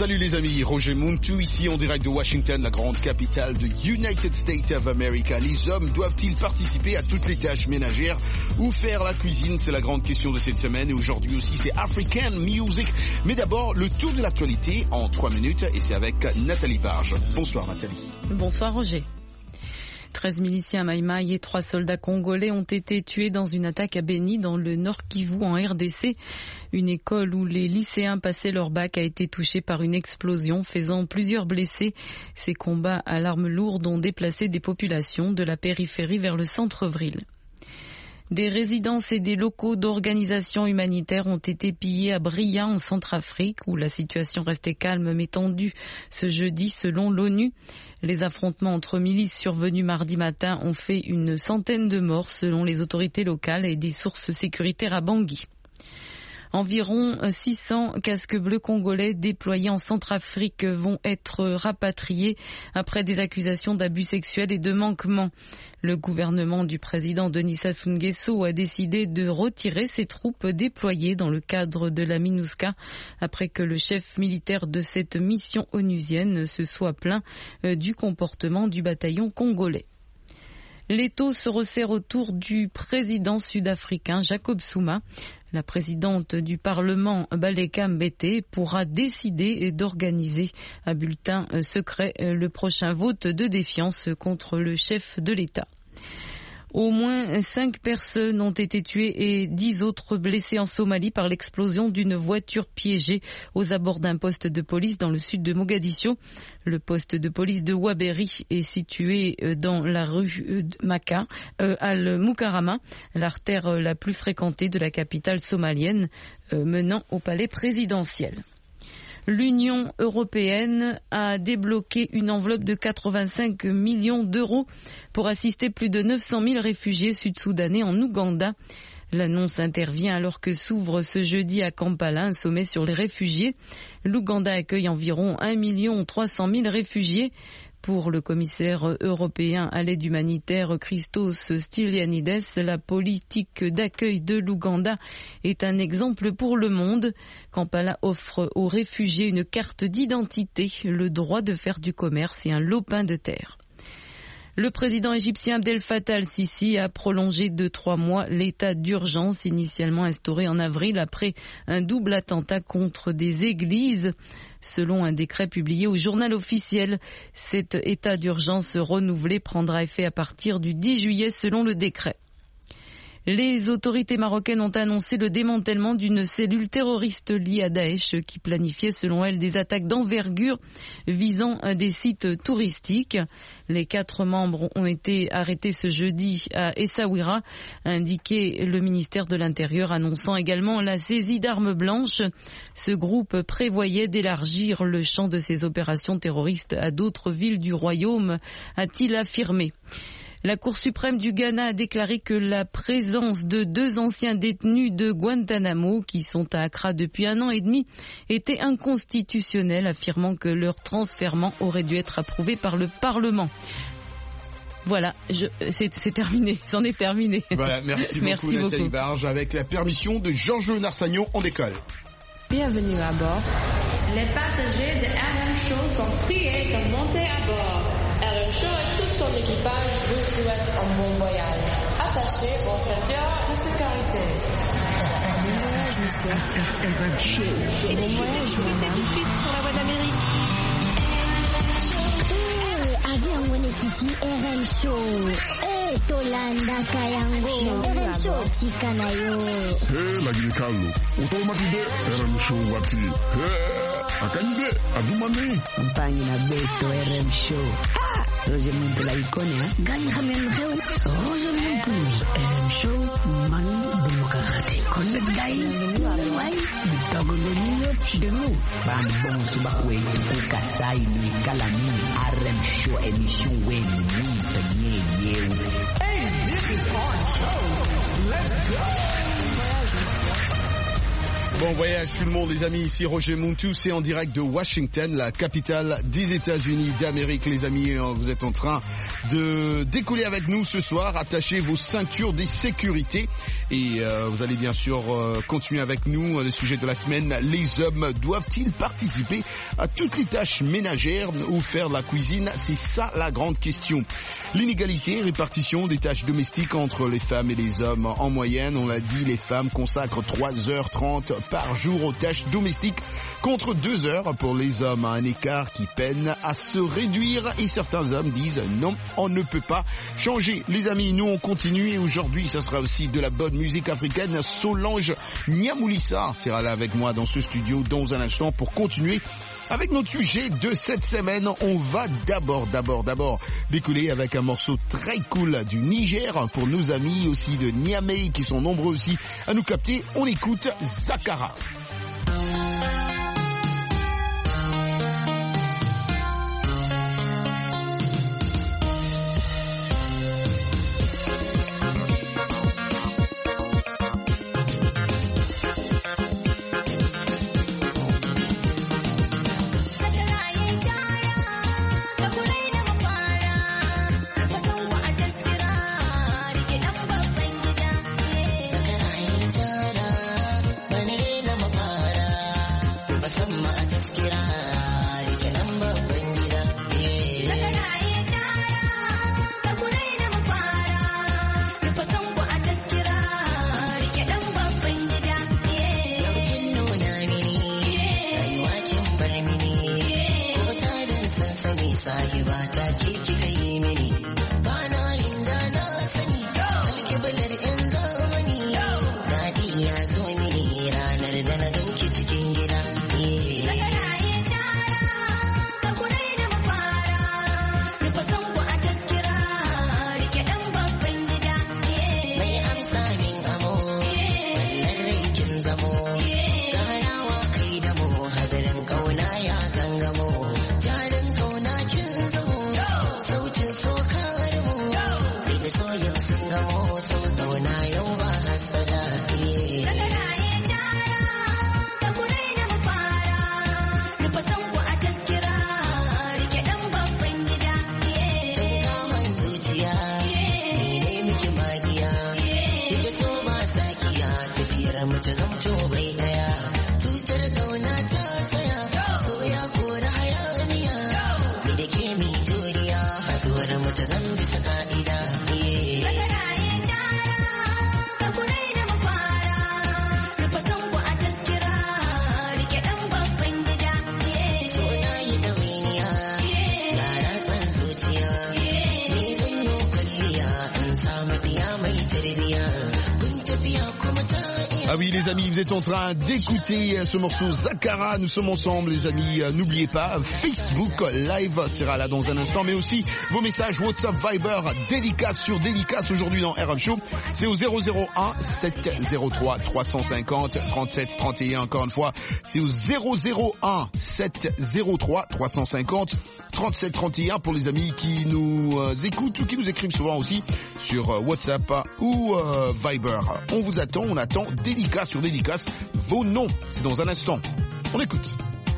Salut les amis, Roger Muntu ici en direct de Washington, la grande capitale de United States of America. Les hommes doivent-ils participer à toutes les tâches ménagères ou faire la cuisine? C'est la grande question de cette semaine et aujourd'hui aussi c'est African Music. Mais d'abord, le tour de l'actualité en 3 minutes et c'est avec Nathalie Barge. Bonsoir Nathalie. Bonsoir Roger. 13 miliciens Maïmaï et 3 soldats congolais ont été tués dans une attaque à Beni dans le Nord Kivu en RDC. Une école où les lycéens passaient leur bac a été touchée par une explosion, faisant plusieurs blessés. Ces combats à l'arme lourde ont déplacé des populations de la périphérie vers le centre-ville. Des résidences et des locaux d'organisations humanitaires ont été pillés à Bria en Centrafrique, où la situation restait calme mais tendue ce jeudi selon l'ONU. Les affrontements entre milices survenus mardi matin ont fait une centaine de morts selon les autorités locales et des sources sécuritaires à Bangui. Environ 600 casques bleus congolais déployés en Centrafrique vont être rapatriés après des accusations d'abus sexuels et de manquements. Le gouvernement du président Denis Sassou Nguesso a décidé de retirer ses troupes déployées dans le cadre de la MINUSCA après que le chef militaire de cette mission onusienne se soit plaint du comportement du bataillon congolais. L'étau se resserre autour du président sud-africain Jacob Zuma. La présidente du Parlement, Baleka Mbete, pourra décider d'organiser à bulletin secret le prochain vote de défiance contre le chef de l'État. Au moins 5 personnes ont été tuées et 10 autres blessées en Somalie par l'explosion d'une voiture piégée aux abords d'un poste de police dans le sud de Mogadiscio. Le poste de police de Waberi est situé dans la rue Maka, Al-Mukarama, l'artère la plus fréquentée de la capitale somalienne, menant au palais présidentiel. L'Union européenne a débloqué une enveloppe de 85 millions d'euros pour assister plus de 900 000 réfugiés sud-soudanais en Ouganda. L'annonce intervient alors que s'ouvre ce jeudi à Kampala un sommet sur les réfugiés. L'Ouganda accueille environ 1 300 000 réfugiés. Pour le commissaire européen à l'aide humanitaire Christos Stylianides, la politique d'accueil de l'Ouganda est un exemple pour le monde. Kampala offre aux réfugiés une carte d'identité, le droit de faire du commerce et un lopin de terre. Le président égyptien Abdel Fattah al-Sisi a prolongé de 3 mois l'état d'urgence initialement instauré en avril après un double attentat contre des églises. Selon un décret publié au journal officiel, cet état d'urgence renouvelé prendra effet à partir du 10 juillet selon le décret. Les autorités marocaines ont annoncé le démantèlement d'une cellule terroriste liée à Daesh qui planifiait selon elles des attaques d'envergure visant des sites touristiques. Les 4 membres ont été arrêtés ce jeudi à Essaouira, a indiqué le ministère de l'Intérieur, annonçant également la saisie d'armes blanches. Ce groupe prévoyait d'élargir le champ de ses opérations terroristes à d'autres villes du royaume, a-t-il affirmé. La Cour suprême du Ghana a déclaré que la présence de 2 anciens détenus de Guantanamo, qui sont à Accra depuis 1 an et demi, était inconstitutionnelle, affirmant que leur transfèrement aurait dû être approuvé par le Parlement. Voilà, c'est terminé, c'en est terminé. Voilà, merci beaucoup Nathalie Barge. Avec la permission de Georges Narsagnon, on décolle. Bienvenue à bord. Les passagers de RM Show sont priés de monter à bord. RM Show et tout son équipage vous souhaitent un bon voyage. Attachez vos ceintures de sécurité. Bon voyage, monsieur. RM Show. Et bon voyage, madame. Tout de suite sur la voie d'Amérique. Avion Monekiti RM Show. Tolanda Kayango. RM Show. Tikanayo. Lagi Carlo. Automatique RM Show wati. Akande adumani. Campagne na beto RM Show. Roger Muntu la icône, Gani Hamen Heu. Roger Muntu. RM Show. Manu Bumukarate. Connect Dai. Wai. Bitago Lelio. Demu. Ban bon subakwe. Kasai ni Kalani. RM Show émission Weni. Hey, this is our show. Let's go. Bon voyage tout le monde les amis, ici Roger Muntu, c'est en direct de Washington, la capitale des États-Unis d'Amérique. Les amis, vous êtes en train de décoller avec nous ce soir, attachez vos ceintures de sécurité Et vous allez bien sûr continuer avec nous le sujet de la semaine. Les hommes doivent-ils participer à toutes les tâches ménagères ou faire de la cuisine? C'est ça la grande question. L'inégalité, répartition des tâches domestiques entre les femmes et les hommes. En moyenne, on l'a dit, les femmes consacrent 3h30 par jour aux tâches domestiques contre 2 heures pour les hommes. Un écart qui peine à se réduire et certains hommes disent non, on ne peut pas changer. Les amis, nous on continue et aujourd'hui ça sera aussi de la bonne musique africaine. Solange Niamoulissa sera là avec moi dans ce studio dans un instant pour continuer avec notre sujet de cette semaine. On va d'abord décoller avec un morceau très cool du Niger pour nos amis aussi de Niamey qui sont nombreux aussi à nous capter. On écoute Zakara. Ah oui les amis, vous êtes en train d'écouter ce morceau Zakara, nous sommes ensemble les amis, n'oubliez pas, Facebook Live sera là dans un instant, mais aussi vos messages WhatsApp, Viber, dédicace sur dédicace aujourd'hui dans RM Show, c'est au 001 703 350 37 31, encore une fois, c'est au 001 703 350 37 31 pour les amis qui nous écoutent ou qui nous écrivent souvent aussi sur WhatsApp ou Viber. On vous attend, on attend dédicace sur dédicace, vos noms, c'est dans un instant. On écoute.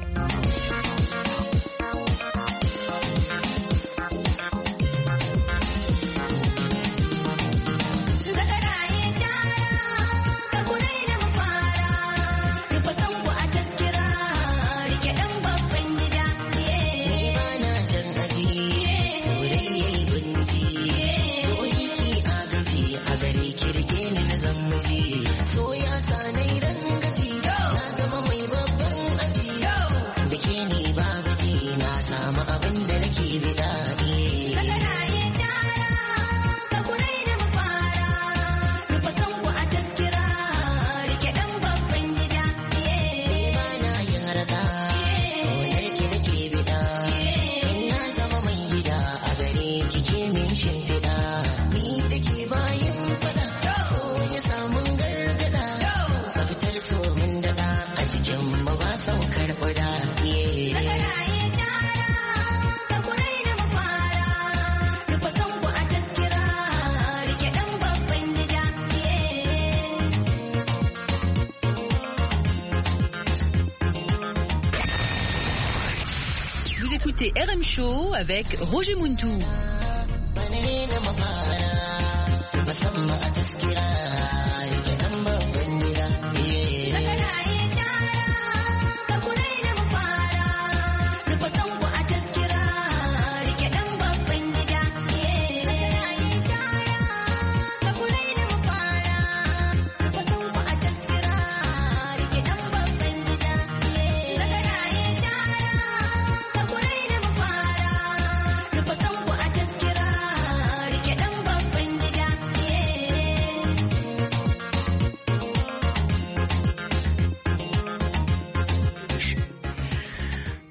écoutez RM Show avec Roger Muntou.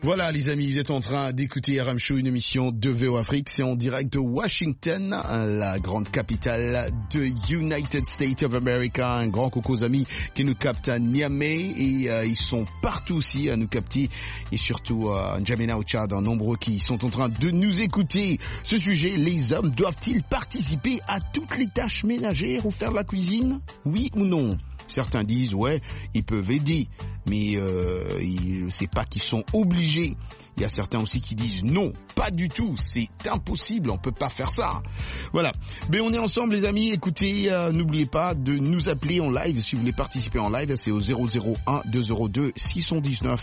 Voilà les amis, vous êtes en train d'écouter RM Show, une émission de VO Afrique. C'est en direct de Washington, la grande capitale de United States of America. Un grand coucou aux amis qui nous captent à Niamey et ils sont partout aussi à nous capter. Et surtout à N'Djamena au Tchad, nombreux qui sont en train de nous écouter. Ce sujet, les hommes doivent-ils participer à toutes les tâches ménagères ou faire la cuisine? Oui ou non? Certains disent ouais, ils peuvent aider, mais c'est pas qu'ils sont obligés. Il y a certains aussi qui disent non, pas du tout, c'est impossible, on peut pas faire ça. Voilà. Mais on est ensemble les amis, écoutez, n'oubliez pas de nous appeler en live si vous voulez participer en live, c'est au 001 202 619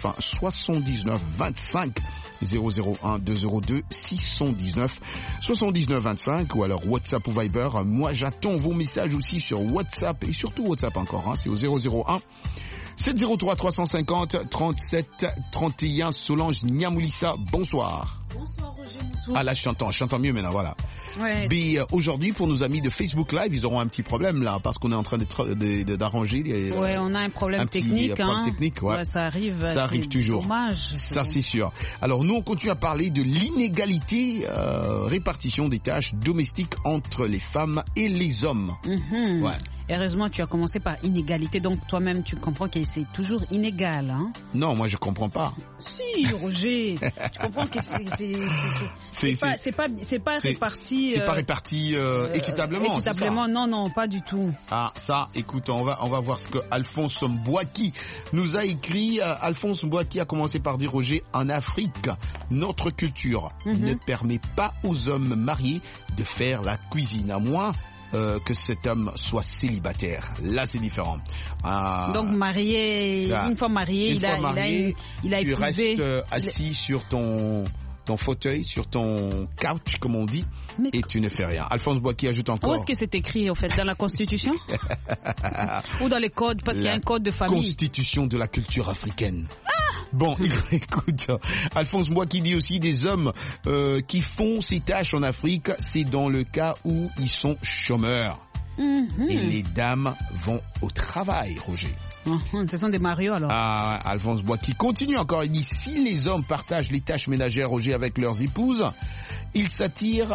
79 25 001 202 619 79 25 ou alors WhatsApp ou Viber. Moi j'attends vos messages aussi sur WhatsApp et surtout WhatsApp encore, c'est au 001 703 350 37 31. Solange Niamoulissa, bonsoir. Bonsoir Roger Moutou. Ah là je t'entends mieux maintenant, voilà. Ouais. Mais aujourd'hui pour nos amis de Facebook Live, ils auront un petit problème là parce qu'on est en train d'arranger les, ouais, on a un problème technique, problème technique, ouais. Ouais, ça arrive toujours. Dommage. Ça c'est sûr. Alors nous on continue à parler de l'inégalité répartition des tâches domestiques entre les femmes et les hommes. Mm-hmm. Ouais. Heureusement, tu as commencé par inégalité, donc toi-même tu comprends que c'est toujours inégal, hein? Non, moi je comprends pas. Si, Roger, tu comprends que c'est pas réparti. C'est pas réparti équitablement. Équitablement, non, pas du tout. Ah, ça, écoute, on va voir ce que Alphonse Mbouaki nous a écrit. Alphonse Mbouaki a commencé par dire, Roger, en Afrique, notre culture ne permet pas aux hommes mariés de faire la cuisine, à moins que cet homme soit célibataire. Là, c'est différent. Donc marié, une fois marié, il a tu épousé. Tu restes assis sur ton fauteuil, sur ton couch, comme on dit, et tu ne fais rien. Alphonse Boaki ajoute encore. Où est-ce que c'est écrit, en fait, dans la Constitution ou dans les codes, parce qu'il y a un code de famille. Constitution de la culture africaine. Bon, écoute, Alphonse Boaki dit aussi des hommes qui font ces tâches en Afrique, c'est dans le cas où ils sont chômeurs. Et les dames vont au travail, Roger. Ce sont des marios alors. Ah, Alphonse Boaki continue encore, il dit si les hommes partagent les tâches ménagères, Roger, avec leurs épouses, ils s'attirent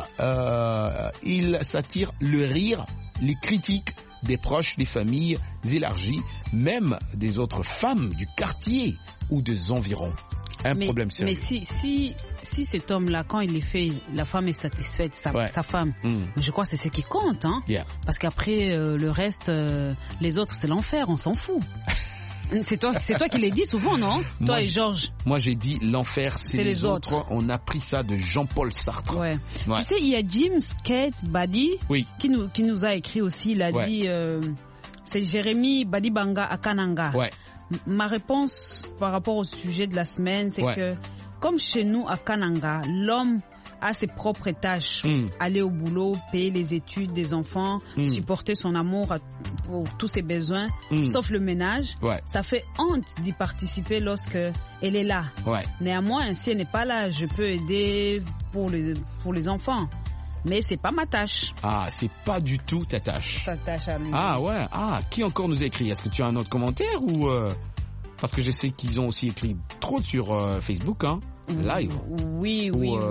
le rire, les critiques des proches, des familles élargies, même des autres femmes du quartier ou des environs. Problème sérieux. Mais si cet homme-là, quand il est fait, la femme est satisfaite, sa femme, je crois que c'est ce qui compte, hein. Yeah. Parce qu'après, le reste, les autres, c'est l'enfer, on s'en fout. C'est toi qui l'as dit souvent, non? Toi et Georges. Moi, j'ai dit l'enfer, c'est les autres. On a pris ça de Jean-Paul Sartre. Ouais. Tu sais, il y a Jim Skate Badi qui nous a écrit aussi. Il a dit, c'est Jérémy Badibanga à Kananga. Ouais. Ma réponse par rapport au sujet de la semaine, c'est que comme chez nous à Kananga, l'homme a ses propres tâches. Aller au boulot, payer les études des enfants, supporter son amour pour tous ses besoins, sauf le ménage. Ça fait honte d'y participer lorsque elle est là. Néanmoins, si elle n'est pas là, je peux aider pour les enfants. Mais c'est pas ma tâche. Ah, c'est pas du tout ta tâche. Sa tâche à lui. Ah ouais. Ah, qui encore nous a écrit? Est-ce que tu as un autre commentaire ou parce que je sais qu'ils ont aussi écrit trop sur Facebook, hein, live. Oui.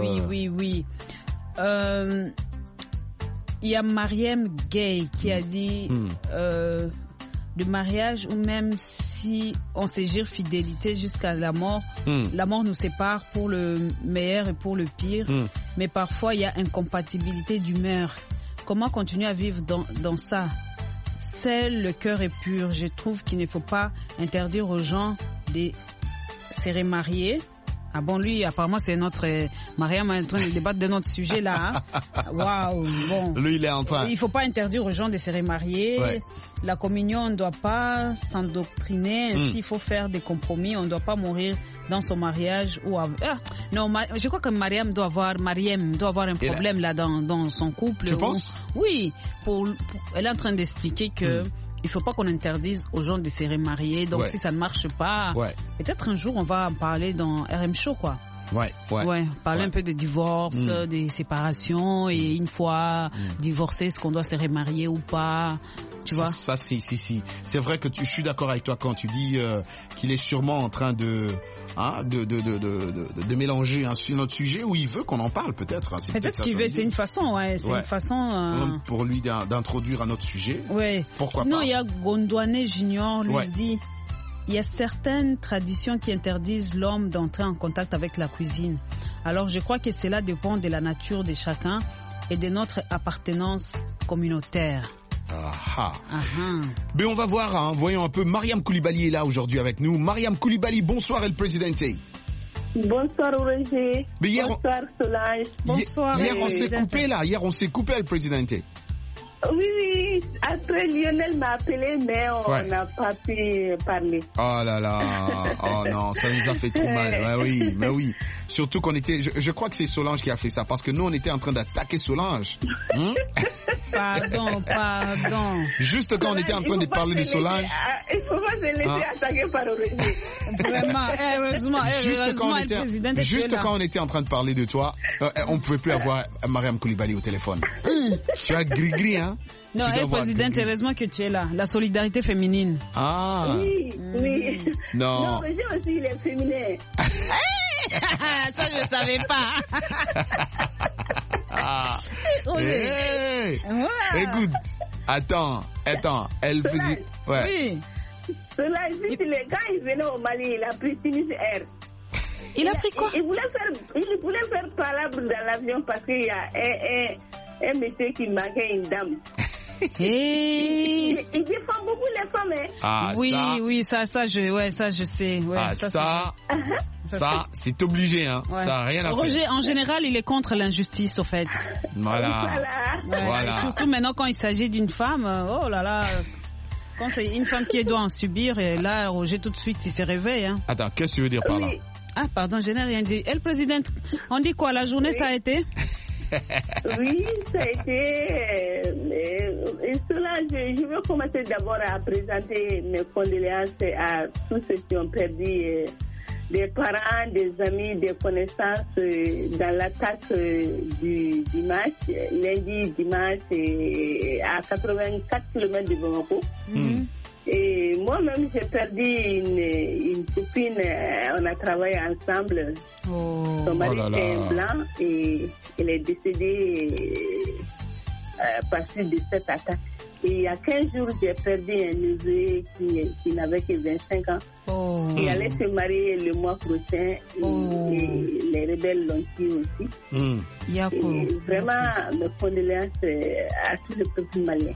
Il y a Mariam Gay qui a dit le mariage, ou même si on se jure fidélité jusqu'à la mort nous sépare pour le meilleur et pour le pire. Mais parfois, il y a incompatibilité d'humeur. Comment continuer à vivre dans ça? Seul le cœur est pur. Je trouve qu'il ne faut pas interdire aux gens de se remarier. Ah bon, lui, apparemment, c'est notre Mariam est en train de débattre de notre sujet là. Waouh, bon. Lui, il est en train. Il faut pas interdire aux gens de se remarier. Ouais. La communion, on ne doit pas s'endoctriner. Ainsi, il faut faire des compromis. On ne doit pas mourir dans son mariage ou non, je crois que Mariam doit avoir un problème là dans son couple. Tu penses? Oui, elle est en train d'expliquer que il faut pas qu'on interdise aux gens de se remarier. Donc si ça ne marche pas, peut-être un jour on va en parler dans RM Show, quoi. Parler un peu de divorce, des séparations, et une fois divorcé, est-ce qu'on doit se remarier ou pas? Tu vois? Ça, si. C'est vrai que je suis d'accord avec toi quand tu dis qu'il est sûrement en train de de mélanger notre sujet ou il veut qu'on en parle peut-être. Peut-être qu'il veut, c'est une façon, une façon... Pour lui d'introduire à notre sujet. Ouais. Pourquoi Sinon, pas. Il y a Gondouane Junior lui dit, il y a certaines traditions qui interdisent l'homme d'entrer en contact avec la cuisine. Alors je crois que cela dépend de la nature de chacun et de notre appartenance communautaire. Mais on va voir, voyons un peu. Mariam Koulibaly est là aujourd'hui avec nous. Mariam Koulibaly, bonsoir El Presidente. Bonsoir Roger. Bonsoir Solange. Bonsoir. Hier on s'est coupé El Presidente. Oui. Après Lionel m'a appelé, mais on n'a pas pu parler. Oh là là. Oh non, ça nous a fait trop mal. Mais oui. Surtout qu'on était, je crois que c'est Solange qui a fait ça, parce que nous on était en train d'attaquer Solange. Pardon. Juste quand on était en train de parler de Solange. Il faut pas se laisser attaquer par Aurélie. Vraiment, heureusement, juste quand on était en train de parler de toi, on ne pouvait plus avoir Mariam Koulibaly au téléphone. Tu as gris, hein? Non, président, heureusement que tu es là. La solidarité féminine. Oui. Non. Roger aussi, il est féminin. Ça, je ne savais pas. Écoute, attends, elle faisait... Oui. Cela, quand il venait au Mali, il a pris Tunis Air. Il a pris quoi? Il voulait faire palabre dans l'avion parce qu'il y a un monsieur qui manquait une dame. Il défend beaucoup les femmes. Oui, ça je sais. Ça, c'est obligé, hein. Ça n'a rien à faire. Roger, en général, il est contre l'injustice, au fait. Voilà. Surtout maintenant quand il s'agit d'une femme, oh là là. Quand c'est une femme qui doit en subir, et là, Roger, tout de suite, il se réveille. Hein. Attends, qu'est-ce que tu veux dire par là? Ah, pardon, je n'ai rien dit. El Président, on dit quoi? La journée, ça a été? Oui, ça a été. Et cela, je veux commencer d'abord à présenter mes condoléances à tous ceux qui ont perdu des parents, des amis, des connaissances dans l'attaque du lundi dimanche à 84 km de Bamako. Et moi-même, j'ai perdu une copine, on a travaillé ensemble. Son mari était un blanc et elle est décédée par suite de cette attaque. Et il y a 15 jours, j'ai perdu un neveu qui n'avait que 25 ans. Il allait se marier le mois prochain et les rebelles l'ont tué aussi. Et vraiment, mes condoléances à tout le peuple malien.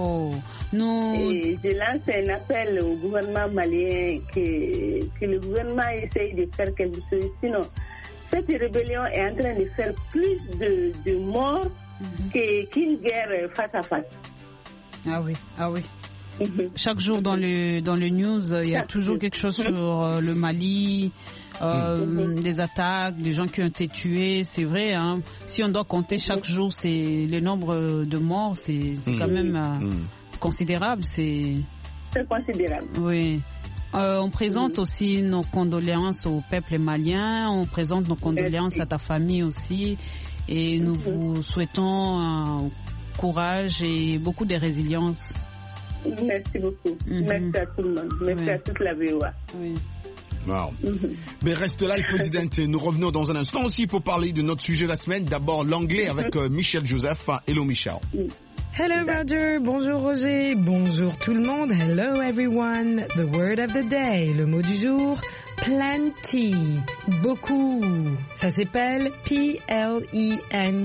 Et je lance un appel au gouvernement malien que le gouvernement essaye de faire quelque chose. Sinon, cette rébellion est en train de faire plus de morts qu'une guerre face à face. Ah oui. Chaque jour dans le news, il y a toujours quelque chose sur le Mali, des attaques, des gens qui ont été tués. C'est vrai, hein. Si on doit compter chaque jour, c'est le nombre de morts, c'est quand même considérable. C'est considérable. Oui. On présente aussi nos condoléances au peuple malien. On présente nos condoléances à ta famille aussi. Et nous vous souhaitons courage et beaucoup de résilience. Merci beaucoup. Merci à tout le monde. Merci à toute la VOA. Wow. Mais reste là, le président. Nous revenons dans un instant aussi pour parler de notre sujet de la semaine. D'abord, l'anglais avec Michel Joseph. Hello, Michel. Hello, Roger. Bonjour, Roger. Bonjour, tout le monde. Hello, everyone. The word of the day. Le mot du jour. Plenty, beaucoup. Ça s'appelle P-L-E-N-T-Y,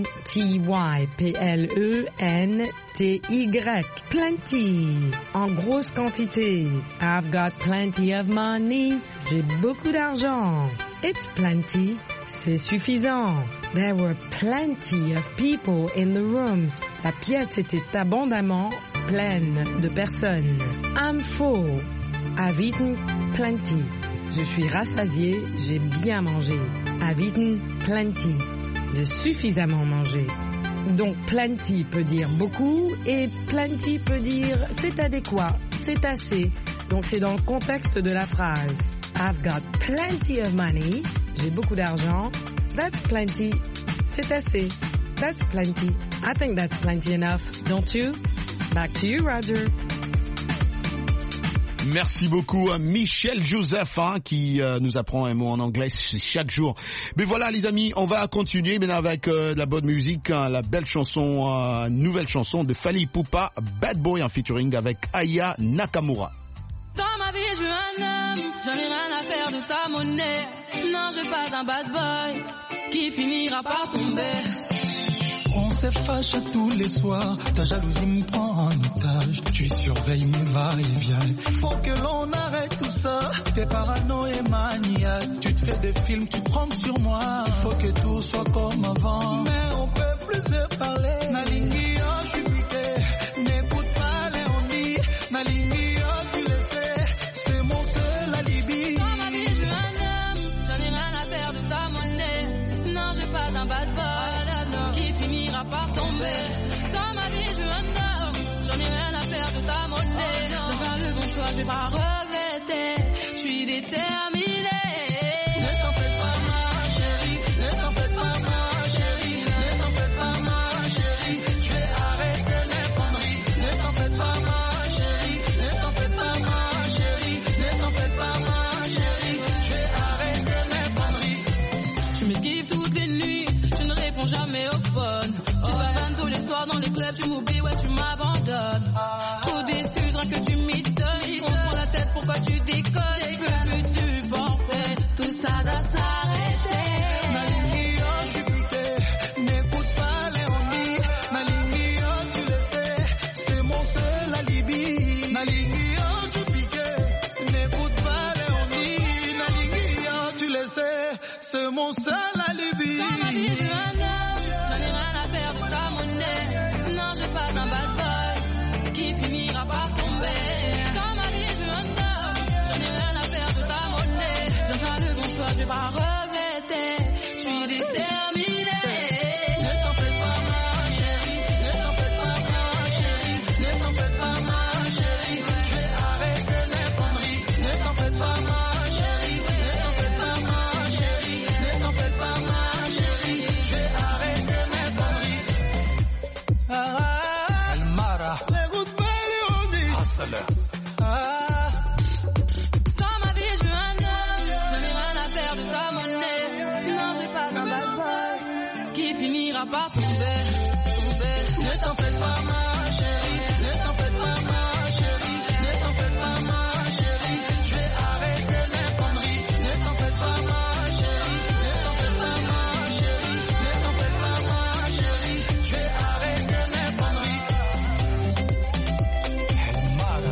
P-L-E-N-T-Y, plenty, en grosse quantité. I've got plenty of money, j'ai beaucoup d'argent. It's plenty, c'est suffisant. There were plenty of people in the room. La pièce était abondamment pleine de personnes. I'm full, I've eaten plenty. Je suis rassasié, j'ai bien mangé. I've eaten plenty. J'ai suffisamment mangé. Donc plenty peut dire beaucoup et plenty peut dire c'est adéquat, c'est assez. Donc c'est dans le contexte de la phrase. I've got plenty of money. J'ai beaucoup d'argent. That's plenty. C'est assez. That's plenty. I think that's plenty enough, don't you? Back to you, Roger. Merci beaucoup à Michel Joseph qui nous apprend un mot en anglais chaque jour. Mais voilà les amis, on va continuer maintenant avec la bonne musique, la belle chanson, nouvelle chanson de Fally Ipupa, Bad Boy en featuring avec Aya Nakamura. Dans ma vie je veux un homme, j'en ai rien à faire de ta monnaie. Non je veux pas d'un bad boy qui finira par tomber. On s'effache tous les soirs, ta jalousie me prend en otage. Tu surveilles mes va-et-vient. Faut que l'on arrête tout ça, t'es parano et maniaque. Tu te fais des films, tu prends sur moi. Faut que tout soit comme avant. Mais on peut plus se parler. Nalingi, oh, je suis piqué. N'écoute pas Léonie. Nalingi, oh, tu le sais. C'est mon seul alibi. Dans ma vie, je veux un homme. J'en ai rien à faire de ta monnaie. Non, je veux pas d'un bad boy qui finira par tomber. Dans ma vie, je veux un homme. J'en ai rien à faire de ta monnaie. Je vais faire le bon choix, je vais pas regretter. Je suis déterminée. Ne t'en fais pas, ma chérie. Ne t'en fais pas, ma chérie. Ne t'en fais pas, ma chérie. Je vais arrêter mes conneries. Ne t'en fais pas, ma chérie. Ne t'en fais pas, ma chérie. Ne t'en fais pas, ma chérie. Je vais arrêter mes conneries. Tu m'esquives toutes les nuits. Je ne réponds jamais au phone. Tu bavannes tous les soirs dans les clubs. Tu m'oublies, ouais, tu m'abandonnes. Trop déçu, droit que tu m'étonnes. On se prend la tête, pourquoi tu déconnes? Je peux plus supporter. Tout ça doit s'arrêter. Nalingi, oh, je suis piqué. N'écoute pas Léonie. Nalingi, oh, tu le sais. C'est mon seul alibi. Nalingi, oh, je suis piqué. N'écoute pas Léonie. Nalingi, oh, tu le sais. C'est mon seul alibi. Dans ma vie, je veux un homme. J'en ai rien à faire de ta monnaie. Non, je veux pas d'un bad boy qui finira par tomber. Dans ma vie, je veux un homme. J'en ai rien à faire de ta monnaie. Je vais faire le bon choix, je vais pas regretter. Je suis déterminée. Ne t'en fais pas, ma chérie. Ne t'en fais pas, ma chérie. Ne t'en fais pas, ma chérie. Je vais arrêter mes conneries. Ne t'en fais pas, ma chérie. Ne t'en fais pas, ma chérie. Ne t'en fais pas, ma chérie. Je vais arrêter mes conneries. Elmara. N'écoute pas Léonie. Hustler. Dans ma vie, je veux un homme. J'en ai rien à faire de ta monnaie. Non, je veux pas d'un bad boy qui finira par tomber. Ne t'en fais pas, ma chérie. Ne t'en fais pas, ma chérie. Ne t'en fais pas, ma chérie. Je vais arrêter mes conneries. Ne t'en fais pas, ma chérie. Ne t'en fais pas, ma chérie. Ne t'en fais pas, ma chérie. Je vais arrêter mes conneries. Elmara.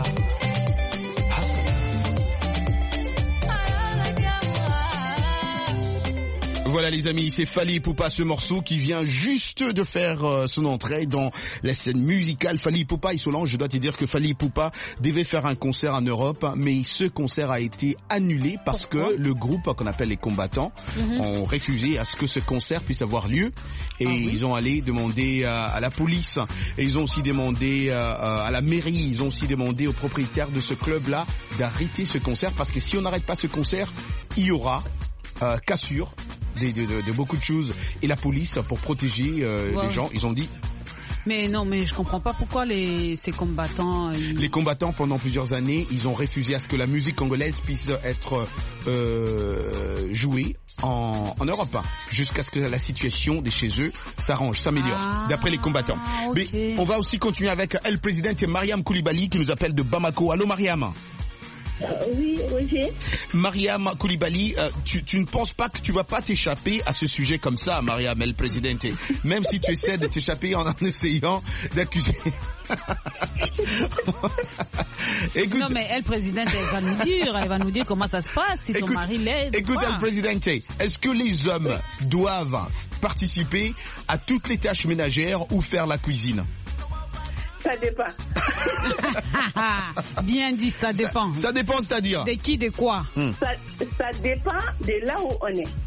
Voilà les amis, c'est Fally Ipupa, ce morceau qui vient juste de faire son entrée dans la scène musicale. Fally Ipupa et Solange, je dois te dire que Fally Ipupa devait faire un concert en Europe, mais ce concert a été annulé parce que le groupe qu'on appelle les combattants ont refusé à ce que ce concert puisse avoir lieu et ils ont allé demander à la police et ils ont aussi demandé à la mairie, ils ont aussi demandé aux propriétaires de ce club-là d'arrêter ce concert parce que si on n'arrête pas ce concert, il y aura cassure de beaucoup de choses et la police pour protéger les gens, ils ont dit. Mais non, mais je comprends pas pourquoi ces combattants... Les combattants, pendant plusieurs années, ils ont refusé à ce que la musique congolaise puisse être jouée en Europe, jusqu'à ce que la situation de chez eux s'arrange, s'améliore, d'après les combattants. Okay. Mais on va aussi continuer avec El Présidente et Mariam Koulibaly qui nous appelle de Bamako. Allô Mariam? Oui, Roger. Mariam Koulibaly, tu ne penses pas que tu vas pas t'échapper à ce sujet comme ça, Mariam El Presidente, même si tu essaies de t'échapper en essayant d'accuser. Écoute, non mais El Presidente, elle va nous dire comment ça se passe si son mari l'aide. Écoute El Presidente, est-ce que les hommes doivent participer à toutes les tâches ménagères ou faire la cuisine? Ça dépend. Bien dit, ça dépend. Ça dépend, c'est-à-dire? De qui, de quoi? Ça dépend de là où on est.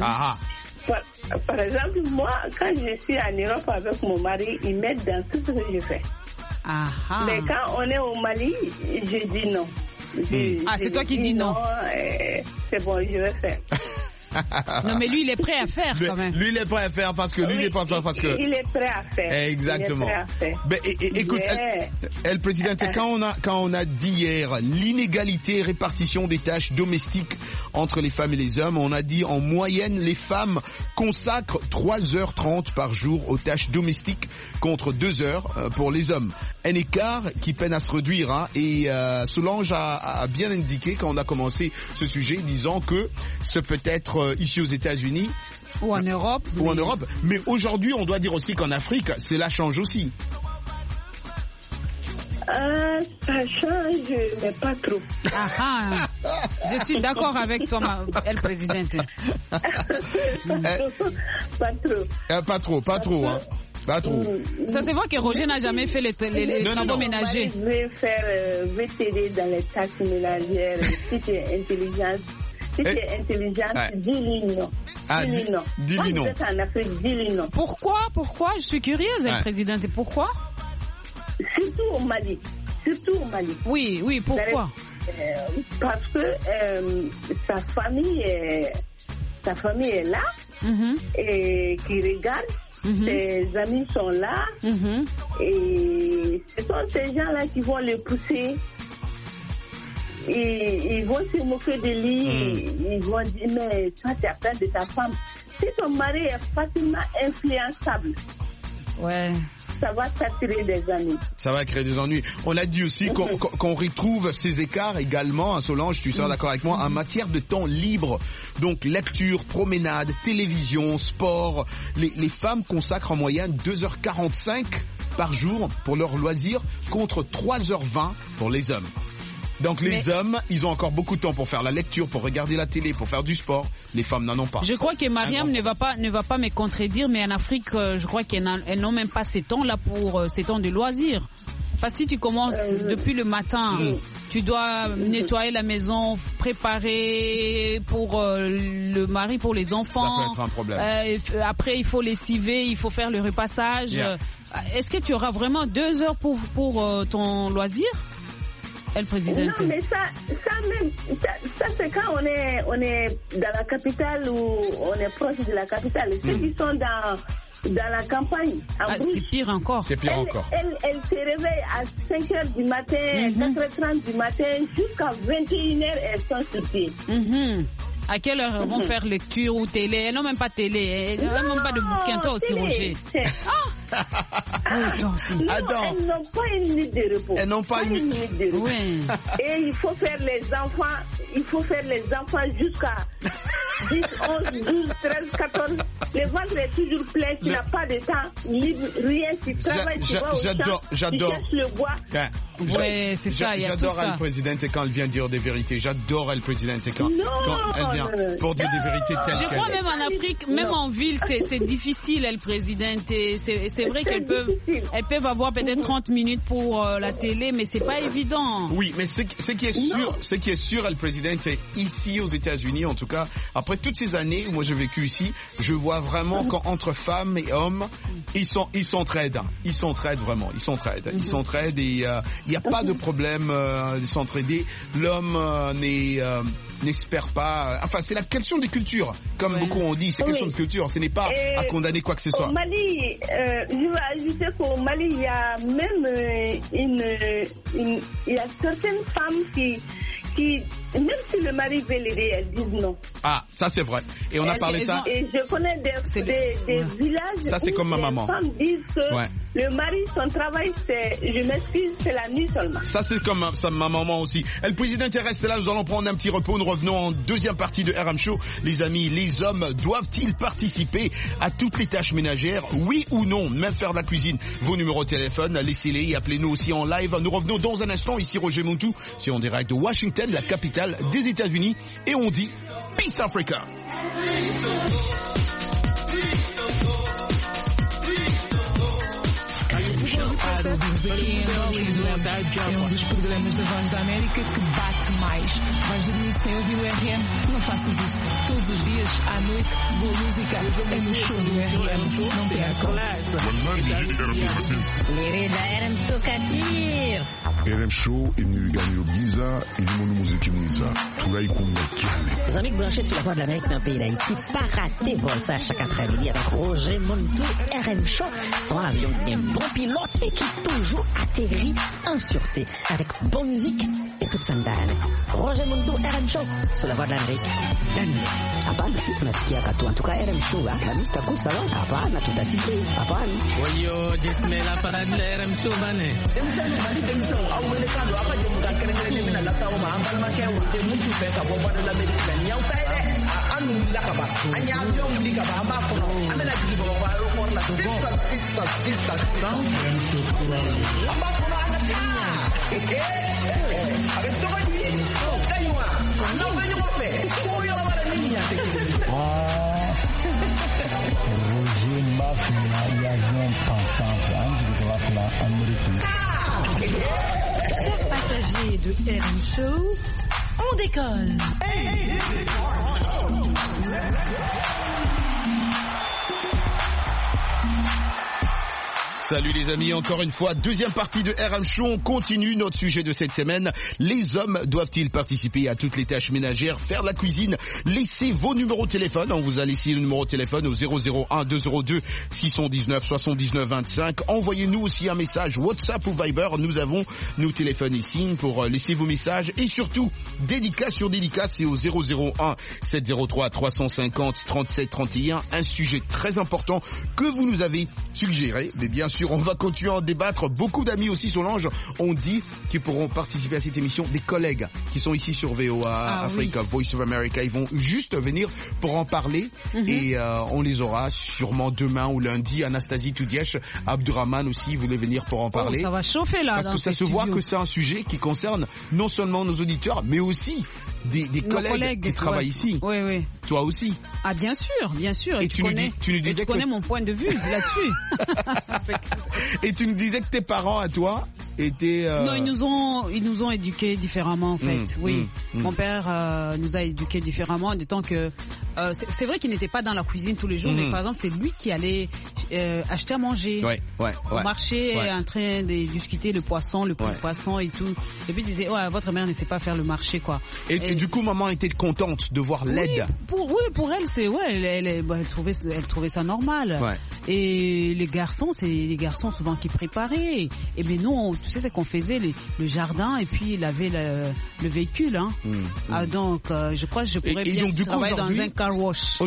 Par exemple, moi, quand je suis en Europe avec mon mari, il m'aide dans tout ce que je fais. Mais quand on est au Mali, je dis non. C'est toi qui dis non. C'est bon, je vais faire. Non, mais lui, il est prêt à faire quand même. Lui, il est prêt à faire parce que lui, il est prêt à faire parce que. Il est prêt à faire. Exactement. Il est prêt à faire. Ben, écoute, El Presidente, quand on a dit hier l'inégalité répartition des tâches domestiques entre les femmes et les hommes, on a dit en moyenne les femmes consacrent 3h30 par jour aux tâches domestiques contre 2 heures pour les hommes. Un écart qui peine à se réduire, hein, et Solange a bien indiqué quand on a commencé ce sujet, disant que ce peut être ici aux États-Unis ou en Europe. Mais aujourd'hui, on doit dire aussi qu'en Afrique, cela change aussi. Ça change, mais pas trop. Je suis d'accord avec toi, El Presidente. Pas trop. Pas trop, hein. Pas trop. Ça se voit que Roger n'a jamais fait les travaux ménagers. Je vais t'aider dans les tâches ménagères. Si tu es intelligente, dis-lui non. Dis-lui non. Moi, je suis en Afrique, dis-lui non. Pourquoi? Je suis curieuse, El Presidente. Pourquoi? Surtout au Mali. Oui, pourquoi? Parce que sa famille est là, et qui regarde. Ses amis sont là, et ce sont ces gens-là qui vont le pousser. Et ils vont se moquer de lui, ils vont dire, mais toi tu as peur de ta femme. Si ton mari est facilement influençable, ça va t'attirer des ennuis. Ça va créer des ennuis. On a dit aussi qu'on retrouve ces écarts également, hein, Solange, tu seras d'accord avec moi, en matière de temps libre. Donc lecture, promenade, télévision, sport. Les femmes consacrent en moyenne 2h45 par jour pour leurs loisirs contre 3h20 pour les hommes. Donc les hommes, ils ont encore beaucoup de temps pour faire la lecture, pour regarder la télé, pour faire du sport. Les femmes n'en ont pas. Je crois que Mariam ne va pas me contredire, mais en Afrique, je crois qu'elles n'ont même pas ces temps-là pour ces temps de loisirs. Parce que si tu commences depuis le matin, tu dois nettoyer la maison, préparer pour le mari, pour les enfants. Ça peut être un problème. Après, il faut lessiver, il faut faire le repassage. Yeah. Est-ce que tu auras vraiment 2 heures pour ton loisir? El Presidente. Non, mais ça c'est quand on est dans la capitale ou on est proche de la capitale. Ceux qui sont dans la campagne. C'est pire encore. Elle se réveille à 5h du matin, 4h30 du matin, jusqu'à 21h, elles sont sur pied. À quelle heure elles vont faire lecture ou télé? Elles n'ont même pas télé. Elles n'ont même pas de bouquin, toi aussi, Roger. Elles n'ont pas une minute de repos. Elles n'ont pas une minute de repos. Oui. Et il faut faire les enfants jusqu'à 10, 11, 12, 13, 14. Le ventre est toujours plein, tu n'as pas de temps libre, rien, tu travailles, tu vas au champ, tu cherches le bois. Ouais, c'est ça, il y a tout ça. J'adore El Presidente quand elle vient dire des vérités. J'adore El Presidente quand elle vient pour dire des vérités telles quelles. Je crois même en Afrique, même en ville, c'est difficile, El Presidente. C'est vrai qu'elles peuvent avoir peut-être 30 minutes pour la télé, mais c'est pas évident. Oui, mais ce qui est sûr, El Presidente, ici aux États-Unis, en tout cas, après toutes ces années où moi j'ai vécu ici, je vois vraiment qu'entre femmes et hommes, ils s'entraident. Ils s'entraident vraiment. Ils s'entraident et il n'y a pas de problème de s'entraider. L'homme n'espère pas. Enfin, c'est la question des cultures, comme beaucoup ont dit. C'est question de culture. Ce n'est pas à condamner quoi que ce soit. Au Mali, je vais ajouter qu'au Mali, il y a même il y a certaines femmes qui même si le mari veut l'aider, elles disent non. Ah, ça c'est vrai. Et on a parlé ça. Et je connais des villages ça, c'est comme ma maman. Les femmes disent que le mari, son travail, je m'excuse, c'est la nuit seulement. Ça c'est comme ma maman aussi. El Presidente reste là, nous allons prendre un petit repos. Nous revenons en deuxième partie de RM Show. Les amis, les hommes doivent-ils participer à toutes les tâches ménagères? Oui ou non? Même faire de la cuisine. Vos numéros de téléphone, laissez-les et appelez-nous aussi en live. Nous revenons dans un instant. Ici Roger Montou. C'est en direct de Washington, la capitale des États-Unis, et on dit Peace Africa. Sucesso é um dos programas da Voz da América que bate mais. Vais dormir sem ouvir o RM? Não faças isso. Todos os dias, à noite, boa música é no show do RM. Não percam. Lirida RM Show Katir. RM Show, il nous gagne au Giza, il nous montre musique Giza. Tout là, il compte Les amis branchés sur la Voix de l'Amérique dans le pays d'Haïti, pas rater vol ça chaque après-midi avec Roger Montou, RM Show, son avion qui est un bon pilote et qui toujours atterrit en sûreté avec bonne musique et toute sandale. Roger Montou, RM Show, sur la Voix de l'Amérique. Hapana, si tunasikia katu. En tout cas, RM Show, Afghanistan, kusawa. Hapana, tutasikia. Hapana. Oyo, jismela para RM Show bane. Chers passagers de RM Show, on décolle. Salut les amis, encore une fois, deuxième partie de RM Show, on continue notre sujet de cette semaine. Les hommes doivent-ils participer à toutes les tâches ménagères, faire de la cuisine? Laissez vos numéros de téléphone, on vous a laissé le numéro de téléphone au 001 202 619 79 25. Envoyez-nous aussi un message WhatsApp ou Viber, nous avons nos téléphones ici pour laisser vos messages et surtout, dédicace sur dédicace, c'est au 001 703 350 37 31, un sujet très important que vous nous avez suggéré, mais bien sûr, on va continuer à en débattre. Beaucoup d'amis aussi, Solange, ont dit qu'ils pourront participer à cette émission. Des collègues qui sont ici sur VOA Africa, oui. Voice of America, ils vont juste venir pour en parler et on les aura sûrement demain ou lundi. Anastasie Toudièche, Abdurrahman aussi voulait venir pour en parler. Ça va chauffer là. Parce que ça se voit que c'est un sujet qui concerne non seulement nos auditeurs, mais aussi des collègues qui travaillent ici. Oui, oui. Toi aussi. Ah bien sûr, bien sûr. Et tu connais mon point de vue là-dessus. Et tu nous disais que tes parents à toi étaient... Non, ils nous ont éduqués différemment en fait. Mon père nous a éduqués différemment, du temps que c'est vrai qu'il n'était pas dans la cuisine tous les jours, mais par exemple c'est lui qui allait acheter à manger au marché, en train de discuter le poisson, le prix du poisson et tout. Et puis il disait votre mère ne sait pas faire le marché quoi. Et du coup maman était contente de voir l'aide. Pour elle c'est elle trouvait ça normal. Et les garçons souvent qui préparaient. Et mais nous tu sais ce qu'on faisait, le jardin et puis il avait le véhicule hein. Donc je crois que je pourrais bien travailler dans un car wash.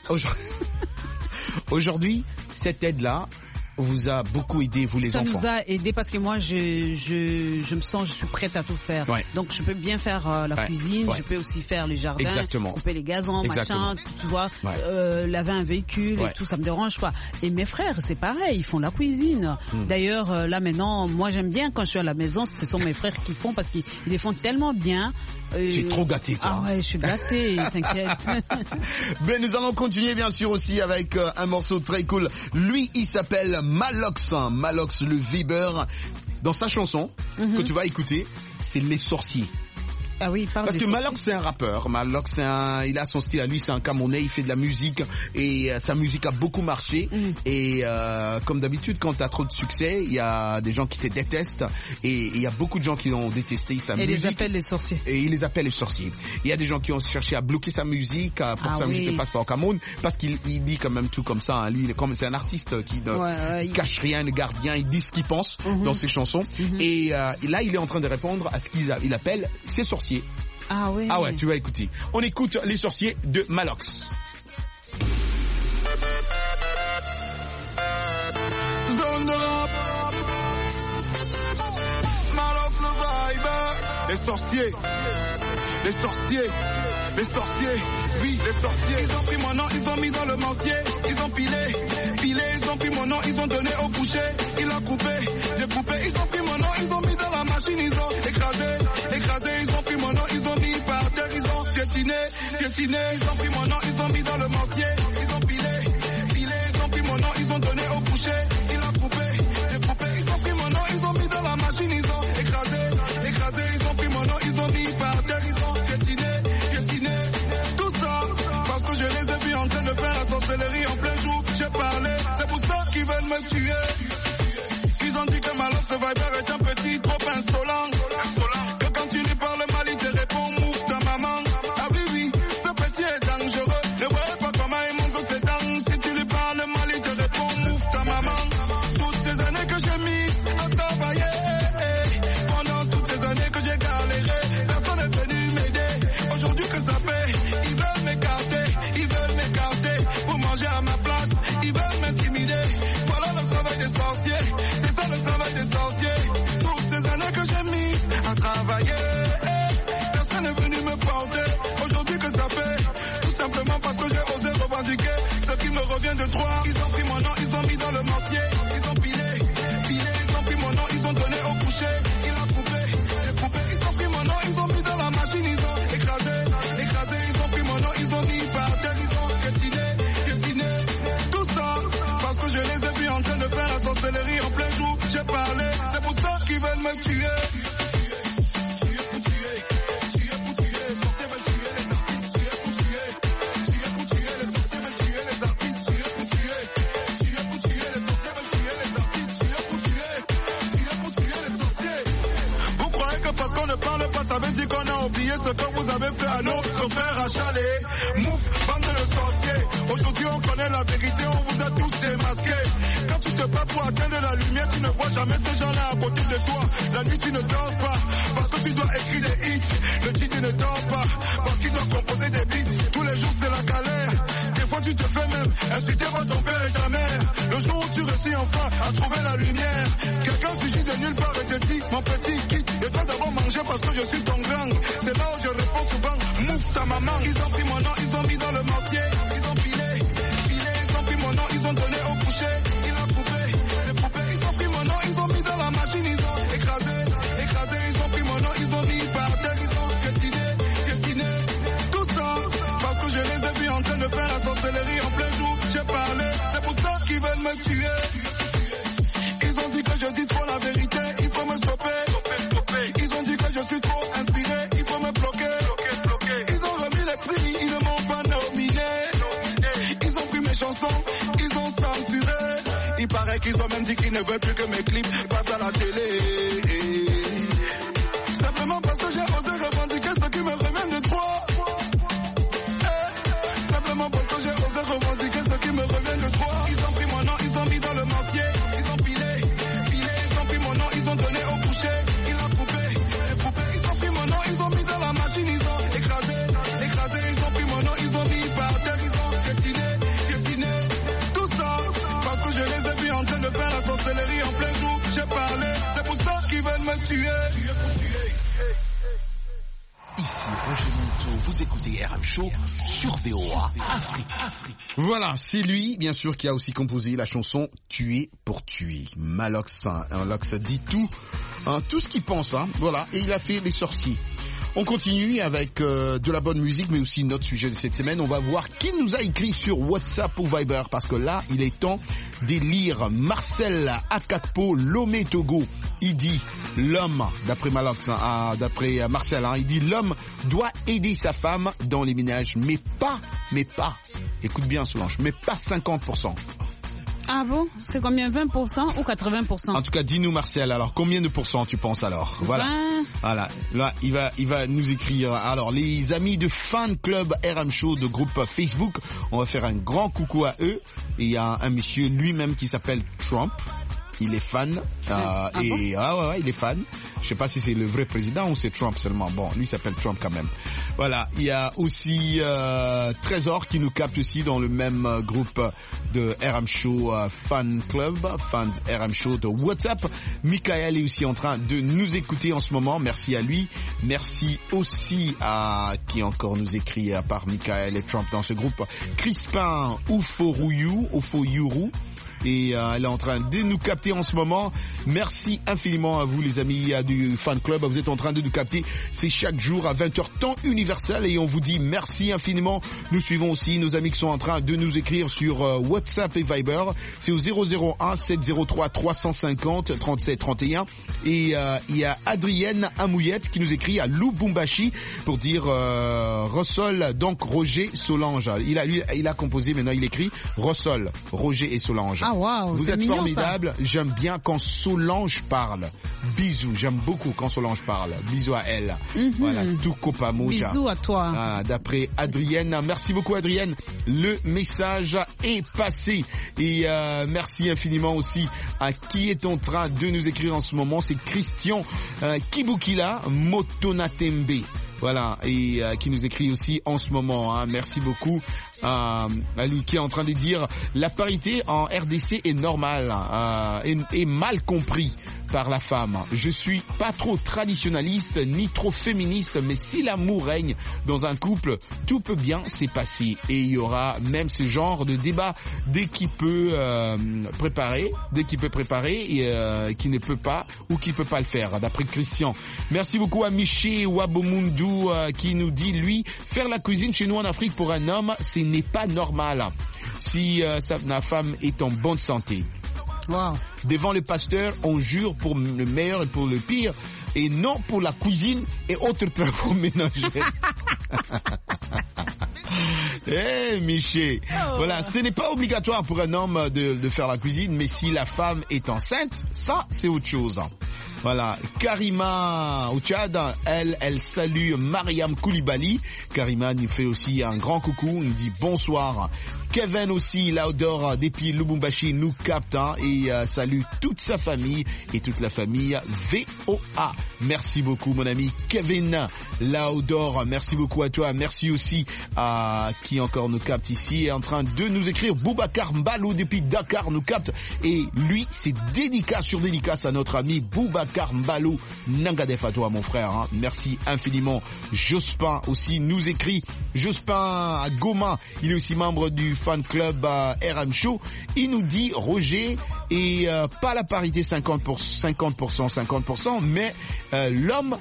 Aujourd'hui, cette aide-là vous a beaucoup aidé, vous les enfants. Ça nous a aidé parce que moi je me sens, je suis prête à tout faire. Donc je peux bien faire la cuisine, je peux aussi faire le jardin, couper les gazons, machin, tu vois, laver un véhicule et tout, ça me dérange pas. Et mes frères, c'est pareil, ils font la cuisine. D'ailleurs là maintenant, moi j'aime bien quand je suis à la maison, ce sont mes frères qui font parce qu'ils les font tellement bien. Tu es trop gâté toi. Ah ouais, je suis gâté, t'inquiète. Ben nous allons continuer bien sûr aussi avec un morceau très cool. Lui, il s'appelle Malox le Weber. Dans sa chanson que tu vas écouter, c'est Les Sorciers. Ah oui, parce que Malox c'est un rappeur, Malox il a son style à lui, c'est un Camerounais, il fait de la musique et sa musique a beaucoup marché et comme d'habitude quand t'as trop de succès, il y a des gens qui te détestent et il y a beaucoup de gens qui l'ont détesté sa musique. Et les appellent les sorciers. Et il les appelle les sorciers. Il y a des gens qui ont cherché à bloquer sa musique pour que sa musique ne passe pas au Cameroun parce qu'il dit quand même tout comme ça, hein. Lui c'est un artiste qui ne cache rien, ne garde rien, il dit ce qu'il pense dans ses chansons et là il est en train de répondre à ce qu'il appelle ses sorciers. Ah ouais. Ah ouais, tu vas écouter. On écoute Les Sorciers de Malox. Malox le vibe. Les sorciers. Les sorciers. Les sorciers. Oui, les sorciers. Ils ont pris mon nom, ils ont mis dans le mortier. Ils ont pilé. Ils ont pris mon nom, ils ont donné au boucher. Il a coupé, j'ai coupé. Ils ont pris mon nom, ils ont mis dans la machine. Ils ont écrasé. Ils ont pris mon nom, ils ont mis par terre. Ils ont piétiné. Ils ont pris mon nom, ils ont mis dans le mortier. Ils ont pilé. Ils ont pris mon nom, ils ont donné au boucher. Il a coupé, j'ai coupé. Ils ont pris mon nom, me tuer. Ils ont dit que Malox le Viber est un petit trop insolent. Que quand tu lui parles mal, il te répond mouf ta maman. Ah oui, oui, ce petit est dangereux. Ne voyez pas comment il monte ses dents. Si tu lui parles mal, il te répond mouf ta maman. Toutes ces années que j'ai mis à travailler, pendant toutes ces années que j'ai galéré, personne n'est venu m'aider. Aujourd'hui que ça fait, ils veulent m'écarter pour manger à ma place. Ils veulent m'intimider. Voilà le travail des sorciers. C'est ça le travail des sorciers. Toutes ces années que j'ai mis à travailler, personne n'est venu me porter. Aujourd'hui que ça fait, tout simplement parce que j'ai osé revendiquer ce qui me revient de droit. Ils ont pris mon nom, ils ont mis dans le mortier. Ils ont pilé, ils ont pris mon nom, ils ont donné au boucher. Il a coupé, ils ont pris mon nom, ils ont mis dans la machine, ils ont écrasé, ils ont pris mon nom, ils ont mis par terre, ils ont piétiné. Tout ça, parce que je les ai vus en train de faire la sorcellerie en plein jour. J'ai parlé, c'est pour ça qu'ils veulent me tuer. Ça veut dire qu'on a oublié ce que vous avez fait à nos frères à Chalet. Mouf, bande de sorciers. Aujourd'hui on connaît la vérité, on vous a tous démasqués. Quand tu te bats pour atteindre la lumière, tu ne vois jamais ces gens-là à côté de toi. La nuit tu ne dors pas, parce que tu dois écrire des hits. Le dit tu ne dors pas, parce qu'il doit composer des beats. Tous les jours c'est la galère. Des fois tu te fais même insulter par ton père et ta mère. Le jour où tu réussis enfin à trouver la lumière, quelqu'un surgit de nulle part et te dit, mon petit quitte, et toi d'abord manger parce que je suis ton grand. C'est là où je réponds souvent, mouf ta maman. Ils ont pris mon nom, ils ont mis dans le mortier. Ils ont pilé, ils ont pris mon nom, ils ont donné au boucher. Il a coupé, ils ont pris mon nom, ils ont mis dans la machine. Ils ont écrasé, ils ont pris mon nom, ils ont mis par terre. Ils ont piétiné. Tout ça, parce que je les ai vus en train de faire la sorcellerie en plein jour. J'ai parlé, c'est pour ça qu'ils veulent me tuer. Ils ont dit que je dis trop la vérité, il faut me stopper. Ils ont dit que je suis trop inspiré, il faut me bloquer. Ils ont remis les prix, ils ne m'ont pas nominé. Ils ont pris mes chansons, ils ont censuré. Il paraît qu'ils ont même dit qu'ils ne veulent plus que mes clips passent à la télé. Simplement parce que j'ai osé revendiquer ce qui me revient de droit. Simplement parce que j'ai osé revendiquer ce qui me revient de droit. Ils ont pris mon nom, ils ont mis dans le mortier. Ils ont pilé, ils ont pris mon nom, ils ont donné au boucher. Il a coupé, ils ont pris mon nom, ils ont mis dans la machine. Ils ont écrasé, ils ont pris mon nom, ils ont mis par terre. Ils ont piétiné. Tout ça, parce que je les ai vus en train de faire la sorcellerie en plein jour. J'ai parlé, c'est pour ça qu'ils veulent me tuer. Ici Roger Monteau, vous écoutez RM Show sur VOA Afrique. Voilà, c'est lui, bien sûr, qui a aussi composé la chanson Tuer pour tuer. Malox, Malox dit tout, tout ce qu'il pense, voilà, et il a fait Les Sorciers. On continue avec de la bonne musique, mais aussi notre sujet de cette semaine. On va voir qui nous a écrit sur WhatsApp ou Viber, parce que là, il est temps d'élire Marcel Akakpo Lomé Togo. Il dit l'homme, d'après Malox, d'après Marcel, il dit l'homme doit aider sa femme dans les ménages, mais pas, écoute bien Solange, mais pas 50%. Ah bon? C'est combien? 20% ou 80%? En tout cas, dis-nous Marcel, alors combien de pourcents tu penses alors? Voilà. 20. Voilà. Là, il va nous écrire. Alors, les amis de Fan Club RM Show de groupe Facebook, on va faire un grand coucou à eux. Et il y a un monsieur lui-même qui s'appelle Trump. Il est fan. Et bon? Il est fan. Je sais pas si c'est le vrai président ou c'est Trump seulement. Bon, lui s'appelle Trump quand même. Voilà. Il y a aussi Trésor qui nous capte aussi dans le même groupe de RM Show Fan Club, Fans RM Show de WhatsApp. Michael est aussi en train de nous écouter en ce moment. Merci à lui. Merci aussi à qui encore nous écrit à part Michael et Trump dans ce groupe. Crispin Oufoyourou. Et elle est en train de nous capter en ce moment. Merci infiniment à vous les amis du Fan Club. Vous êtes en train de nous capter. C'est chaque jour à 20h temps universel et on vous dit merci infiniment. Nous suivons aussi nos amis qui sont en train de nous écrire sur WhatsApp et Viber. C'est au 001 703 350 37 31 et il y a Adrienne Amouyette qui nous écrit à Lubumbashi pour dire Rossol, donc Roger Solange. Il a composé, maintenant il écrit Rossol, Roger et Solange. Ah waouh, vous êtes mignon, formidables. J'aime bien quand Solange parle. Bisous, j'aime beaucoup quand Solange parle. Bisous à elle. Voilà, tout copa mucha. Bisous à toi. D'après Adrienne. Merci beaucoup Adrienne. Le message est passé. Et merci infiniment aussi à qui est en train de nous écrire en ce moment. C'est Christian Kibukila Motonatembe. Voilà, et qui nous écrit aussi en ce moment. Merci beaucoup à lui qui est en train de dire la parité en RDC est normale et mal compris par la femme. Je suis pas trop traditionnaliste ni trop féministe, mais si l'amour règne dans un couple, tout peut bien s'y passer. Et il y aura même ce genre de débat dès qu'il peut préparer et qui ne peut pas ou qui peut pas le faire, d'après Christian. Merci beaucoup à Miché Wabomundu qui nous dit, lui, faire la cuisine chez nous en Afrique pour un homme, ce n'est pas normal si sa femme est en bonne santé. Wow. Devant le pasteur, on jure pour le meilleur et pour le pire, et non pour la cuisine et autres travaux ménagers. Miché. Voilà, ce n'est pas obligatoire pour un homme de faire la cuisine, mais si la femme est enceinte, ça, c'est autre chose. Voilà, Karima au Tchad, elle salue Mariam Koulibaly. Karima nous fait aussi un grand coucou, nous dit bonsoir. Kevin aussi, Laudor depuis Lubumbashi, nous capte et salue toute sa famille et toute la famille VOA. Merci beaucoup mon ami Kevin Laudor, merci beaucoup à toi. Merci aussi à qui encore nous capte ici, est en train de nous écrire Boubacar Mbalou depuis Dakar nous capte, et lui c'est dédicace sur dédicace à notre ami Boubacar Mbalou. Nangadef à toi mon frère, merci infiniment. Jospin aussi nous écrit, Jospin à Goma, il est aussi membre du fan club RM Show. Il nous dit Roger, et pas la parité 50%, mais l'homme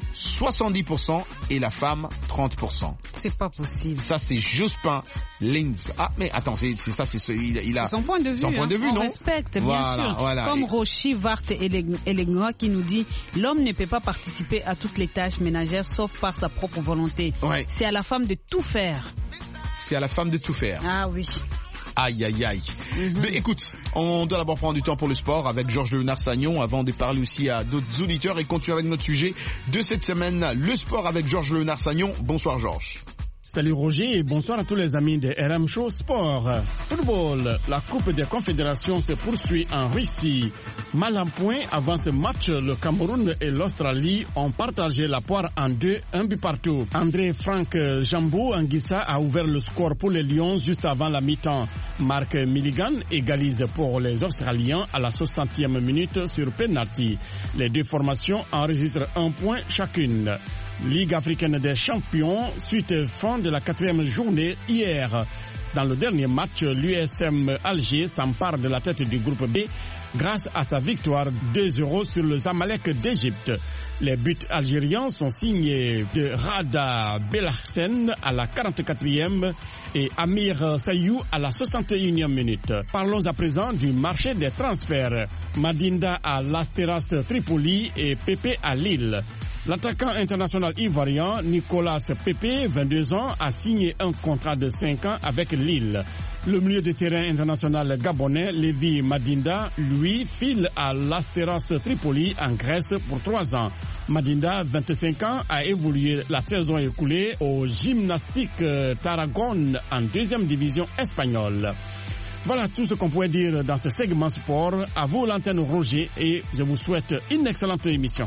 70% et la femme 30%. C'est pas possible. Ça c'est Jospin Linz. Ah mais attends, c'est ça, il a son point de vue. Son point de vue, on non? Respecte, bien sûr. Voilà. Comme Rochi Vart et Lengoa qui nous dit, l'homme ne peut pas participer à toutes les tâches ménagères sauf par sa propre volonté. Ouais. C'est à la femme de tout faire. C'est à la femme de tout faire. Ah oui. Aïe, aïe, aïe. Mais écoute, on doit d'abord prendre du temps pour le sport avec Georges Léonard Sagnon avant de parler aussi à d'autres auditeurs et continuer avec notre sujet de cette semaine, le sport avec Georges Léonard Sagnon. Bonsoir Georges. Salut Roger et bonsoir à tous les amis de RM Show Sport. Football, la Coupe des Confédérations se poursuit en Russie. Mal en point avant ce match, le Cameroun et l'Australie ont partagé la poire en deux, un but partout. André Frank Jambo Anguissa a ouvert le score pour les Lions juste avant la mi-temps. Mark Milligan égalise pour les Australiens à la 60e minute sur penalty. Les deux formations enregistrent un point chacune. Ligue africaine des champions, suite fin de la 4e journée hier. Dans le dernier match, l'USM Alger s'empare de la tête du groupe B grâce à sa victoire 2-0 sur le Zamalek d'Égypte. Les buts algériens sont signés de Rada Belhassen à la 44e et Amir Sayou à la 61e minute. Parlons à présent du marché des transferts. Madinda à l'Asteras Tripoli et Pepe à Lille. L'attaquant international ivoirien Nicolas Pepe, 22 ans, a signé un contrat de 5 ans avec Lille. Le milieu de terrain international gabonais Lévi Madinda, lui, file à l'Asteras Tripoli en Grèce pour 3 ans. Madinda, 25 ans, a évolué la saison écoulée au Gymnastique Tarragone en 2e division espagnole. Voilà tout ce qu'on pouvait dire dans ce segment sport. À vous l'antenne Roger et je vous souhaite une excellente émission.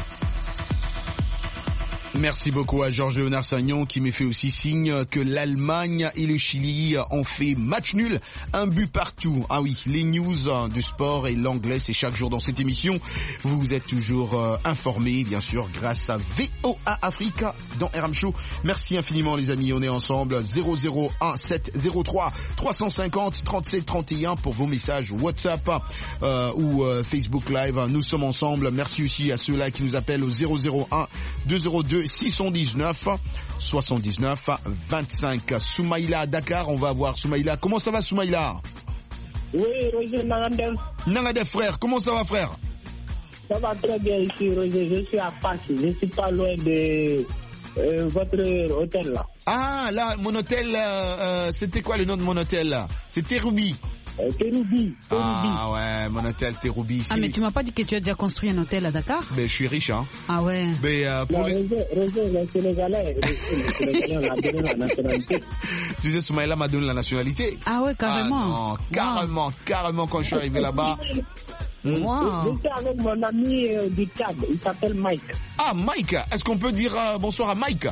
Merci beaucoup à Georges Léonard Sagnon qui me fait aussi signe que l'Allemagne et le Chili ont fait match nul, un but partout. Ah oui, les news du sport et l'anglais, c'est chaque jour dans cette émission. Vous êtes toujours informés, bien sûr, grâce à VOA Africa dans RM Show. Merci infiniment les amis, on est ensemble. 001-703 350 37 31 pour vos messages WhatsApp ou Facebook Live. Nous sommes ensemble. Merci aussi à ceux-là qui nous appellent au 001 202 619 79 25. Soumaïla à Dakar, on va voir Soumaïla. Comment ça va Soumaïla? Oui, Roger Nangadef. Nangadef frère, comment ça va frère? Ça va très bien ici Roger, je suis à Passy, je suis pas loin de votre hôtel là. Ah là, mon hôtel, c'était quoi le nom de mon hôtel là? C'était Ruby. Teroubi. Ah ouais, mon hôtel Teroubi ici. Ah, mais tu m'as pas dit que tu as déjà construit un hôtel à Dakar? Ben, je suis riche, hein. Ah ouais. Mais pour les Sénégalais, on a donné la nationalité. Tu sais, Soumaïla m'a donné la nationalité. Ah ouais, carrément. Ah non, carrément, quand je suis arrivé là-bas. Wow. J'étais avec mon ami du Tchad, il s'appelle Mike. Ah, Mike, est-ce qu'on peut dire bonsoir à Mike?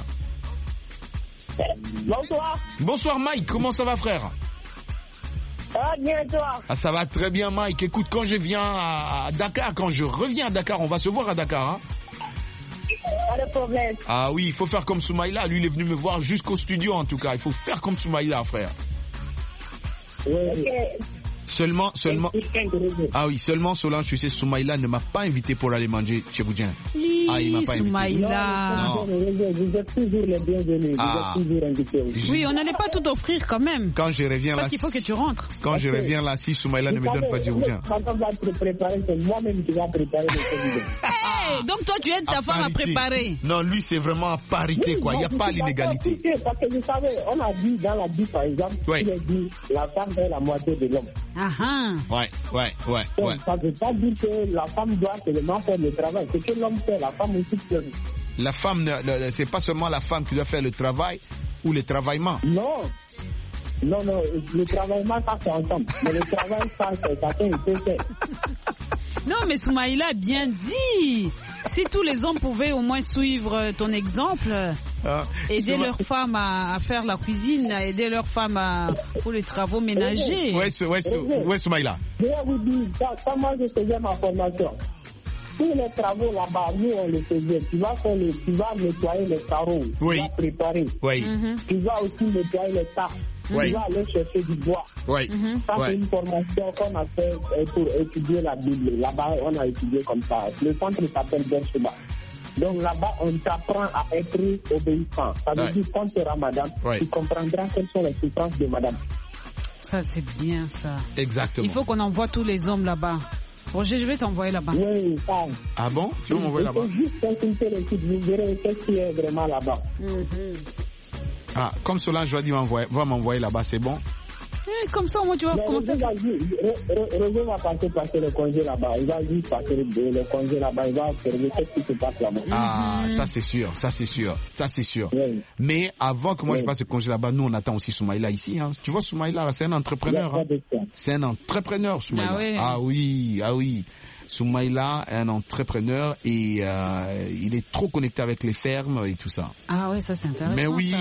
Bonsoir. Bonsoir Mike, comment ça va frère? Ah, bien toi. Ah, ça va très bien Mike. Écoute, quand je viens à Dakar, quand je reviens à Dakar, on va se voir à Dakar, hein? Pas de problème. Ah oui, il faut faire comme Soumaïla. Lui, il est venu me voir jusqu'au studio en tout cas. Il faut faire comme Soumaïla, frère. Oui. Okay. Seulement. Ah oui, seulement Solange, tu sais, Soumaïla ne m'a pas invité pour aller manger chez Boudjin. Ah, il m'a pas invité. Non. Vous êtes toujours les bienvenus. Vous êtes toujours invités. Oui, on n'allait pas tout offrir quand même. Quand je reviens là. Parce qu'il faut que tu rentres. Quand je reviens là, si Soumaïla ne me donne pas du Boudjin. Quand on va te préparer, c'est moi-même qui va préparer le comité. Hey, donc toi, tu aides ta femme à préparer. Non, lui, c'est vraiment à parité, quoi. Il n'y a pas l'inégalité. Parce que vous savez, on a dit dans la Bible, par exemple, il a dit la femme est la moitié de l'homme. Ouais. Ça ne veut pas dire que la femme doit seulement faire le travail. C'est que l'homme fait, la femme aussi fait. La femme, c'est pas seulement la femme qui doit faire le travail ou le travaillement. Non, le travaillement, ça c'est ensemble. Mais le travail, ça, c'est chacun, il peut faire. Non, mais Soumaïla a bien dit. Si tous les hommes pouvaient au moins suivre ton exemple, aider leurs femmes à faire la cuisine, aider leurs femmes pour les travaux ménagers. Ouais, Soumaïla. Je vais vous dire, quand moi je faisais ma formation, tous les travaux là-bas, nous on les faisait. Tu vas nettoyer les carreaux, tu vas préparer. Tu vas aussi nettoyer les tas. Tu vas aller chercher du bois. Ça, c'est une formation qu'on a fait pour étudier la Bible. Là-bas, on a étudié comme ça. Le centre s'appelle Bercheba. Donc là-bas, on t'apprend à être obéissant. Ça veut dire quand tu seras madame, tu comprendras quelles sont les souffrances de madame. Ça, c'est bien ça. Exactement. Il faut qu'on envoie tous les hommes là-bas. Roger, je vais t'envoyer là-bas. Oui, ça. Ah bon? Tu veux m'envoyer là-bas? Il faut juste consulter le site, vous verrez qu'est-ce qui est vraiment là-bas. Ah, comme Solange va m'envoyer là-bas, c'est bon? Comme ça, moi, tu vas commencer. Roger va passer le congé là-bas. Il va juste passer le congé là-bas. Il va observer ce qui se passe là-bas. Ah, ça c'est sûr. Oui. Mais avant que moi je passe le congé là-bas, nous on attend aussi Soumaïla ici. Hein. Tu vois, Soumaïla, c'est un entrepreneur. Hein. C'est un entrepreneur, Soumaïla. Ah oui. Soumaïla est un entrepreneur et il est trop connecté avec les fermes et tout ça. Ah ouais, ça c'est intéressant. Mais oui.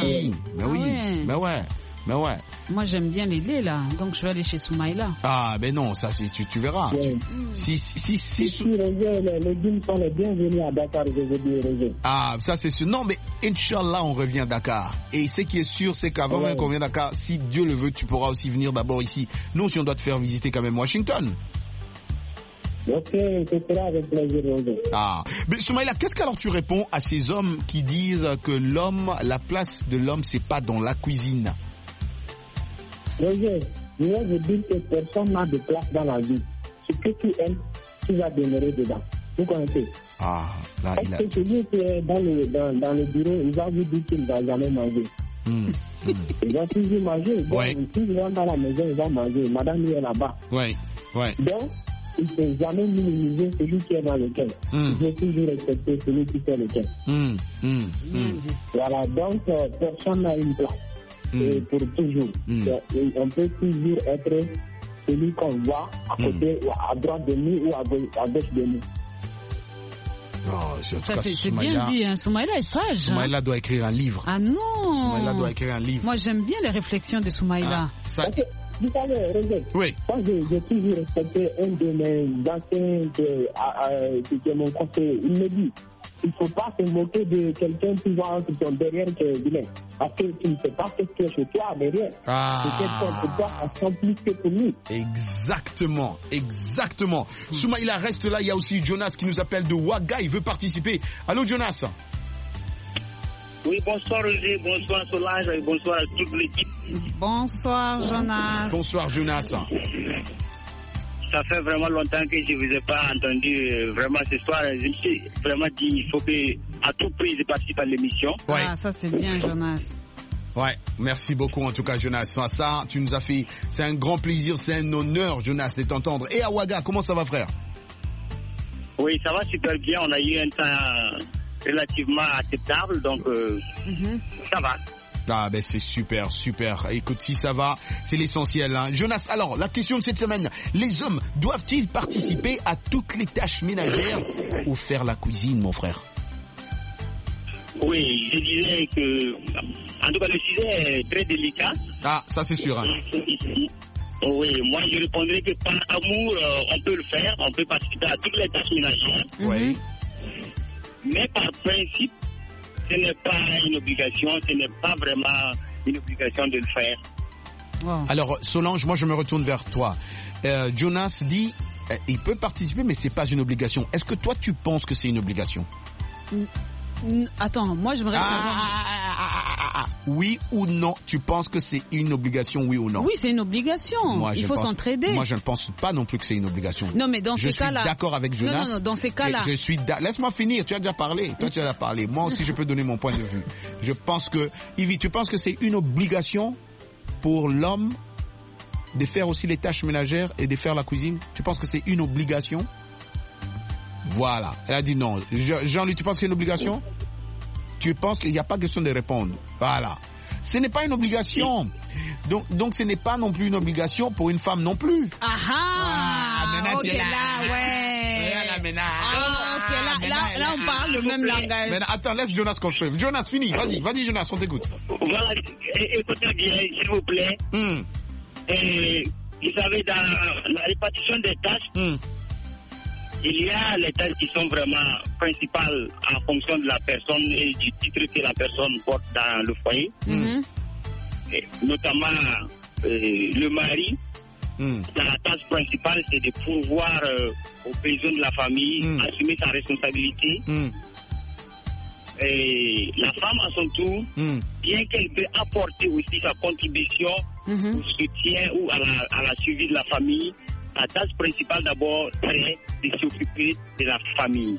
Moi j'aime bien les laits là, donc je vais aller chez Soumaïla. Ah ben non, ça tu verras. Oui. Si les légumes sont les bienvenus à Dakar, je veux dire. Ah, ça c'est sûr. Non mais Inch'Allah on revient à Dakar. Et ce qui est sûr, c'est qu'avant même qu'on vienne à Dakar, si Dieu le veut, tu pourras aussi venir d'abord ici. Nous aussi on doit te faire visiter quand même Washington. Ok, ce sera avec plaisir. Ah, mais Soumaïla, qu'est-ce qu'alors tu réponds à ces hommes qui disent que la place de l'homme, c'est pas dans la cuisine? Roger, je vais vous dire que personne n'a de place dans la vie. Ce que tu aimes, tu vas demeurer dedans. Vous connaissez? Ah, là, parce que celui qui est dans le bureau, il va vous dire qu'il ne va jamais manger. Il va toujours manger. Si il rentre dans la maison, il va manger. Madame, il est là-bas. Donc, il ne peut jamais minimiser celui qui est dans le quai. Il faut toujours respecter celui qui fait le quai. Voilà, donc personne n'a une place. Et pour toujours. On peut toujours être celui qu'on voit à côté, ou à droite de nous ou à gauche de nous. Ça c'est bien dit, hein. Soumaïla est sage. Soumaïla doit écrire un livre. Ah non. Soumaïla doit écrire un livre. Moi j'aime bien les réflexions de Soumaïla. Vous savez, Roger, moi j'ai toujours respecté un de mes anciens qui est mon conseiller. Il me dit, il ne faut pas se moquer de quelqu'un qui va sur ton derrière qui est vilain. Parce que tu ne sais pas ce qui est chez toi derrière. C'est pour toi à 100 plus que pour lui. Exactement. Soumaïla reste là. Il y a aussi Jonas qui nous appelle de Ouaga. Il veut participer. Allô, Jonas? Oui, bonsoir Roger, bonsoir Solange et bonsoir à toute l'équipe. Bonsoir Jonas. Bonsoir Jonas. Ça fait vraiment longtemps que je ne vous ai pas entendu vraiment ce soir. Je me suis vraiment dit qu'il faut que à tout prix je participe à l'émission. Ah, ça c'est bien Jonas. Ouais, merci beaucoup en tout cas Jonas. Ça, tu nous as fait, c'est un grand plaisir, c'est un honneur Jonas de t'entendre. Et à Ouaga, comment ça va frère? Oui, ça va super bien, on a eu un temps relativement acceptable, donc ça va. Ah ben c'est super. Écoute, si ça va, c'est l'essentiel. Hein. Jonas, alors la question de cette semaine, les hommes doivent-ils participer à toutes les tâches ménagères ou faire la cuisine, mon frère? Oui, je dirais que, en tout cas, le sujet est très délicat. Ah, ça c'est sûr. Hein. Oui, moi je répondrais que par amour, on peut le faire, on peut participer à toutes les tâches ménagères. Oui. Mais par principe, ce n'est pas une obligation, ce n'est pas vraiment une obligation de le faire. Wow. Alors Solange, moi je me retourne vers toi. Jonas dit, il peut participer, mais c'est pas une obligation. Est-ce que toi tu penses que c'est une obligation? Attends, moi je me oui ou non? Tu penses que c'est une obligation, oui ou non? Oui, c'est une obligation. Il faut s'entraider. Moi, je ne pense pas non plus que c'est une obligation. Non, mais dans ces cas-là. Je suis d'accord avec Jonas. Non, dans ces cas-là. Laisse-moi finir. Tu as déjà parlé. Toi, tu as déjà parlé. Moi aussi, je peux donner mon point de vue. Je pense que, Ivy, tu penses que c'est une obligation pour l'homme de faire aussi les tâches ménagères et de faire la cuisine? Tu penses que c'est une obligation? Voilà. Elle a dit non. Jean-Louis, tu penses que c'est une obligation? Tu penses qu'il n'y a pas question de répondre. Voilà. Ce n'est pas une obligation. Donc ce n'est pas non plus une obligation pour une femme non plus. Ok, là, ouais. Là, on parle le même langage. Mais attends, laisse Jonas construire. Jonas, fini. Vas-y, Jonas, on t'écoute. Voilà, écoutez bien, s'il vous plaît. Et, vous savez, dans la répartition des tâches, il y a les tâches qui sont vraiment principales en fonction de la personne et du titre que la personne porte dans le foyer. Et notamment le mari, la tâche principale, c'est de pourvoir aux besoins de la famille, assumer sa responsabilité. Et la femme, à son tour, bien qu'elle peut apporter aussi sa contribution au soutien ou à la suivi de la famille, la tâche principale d'abord c'est de s'occuper de la famille.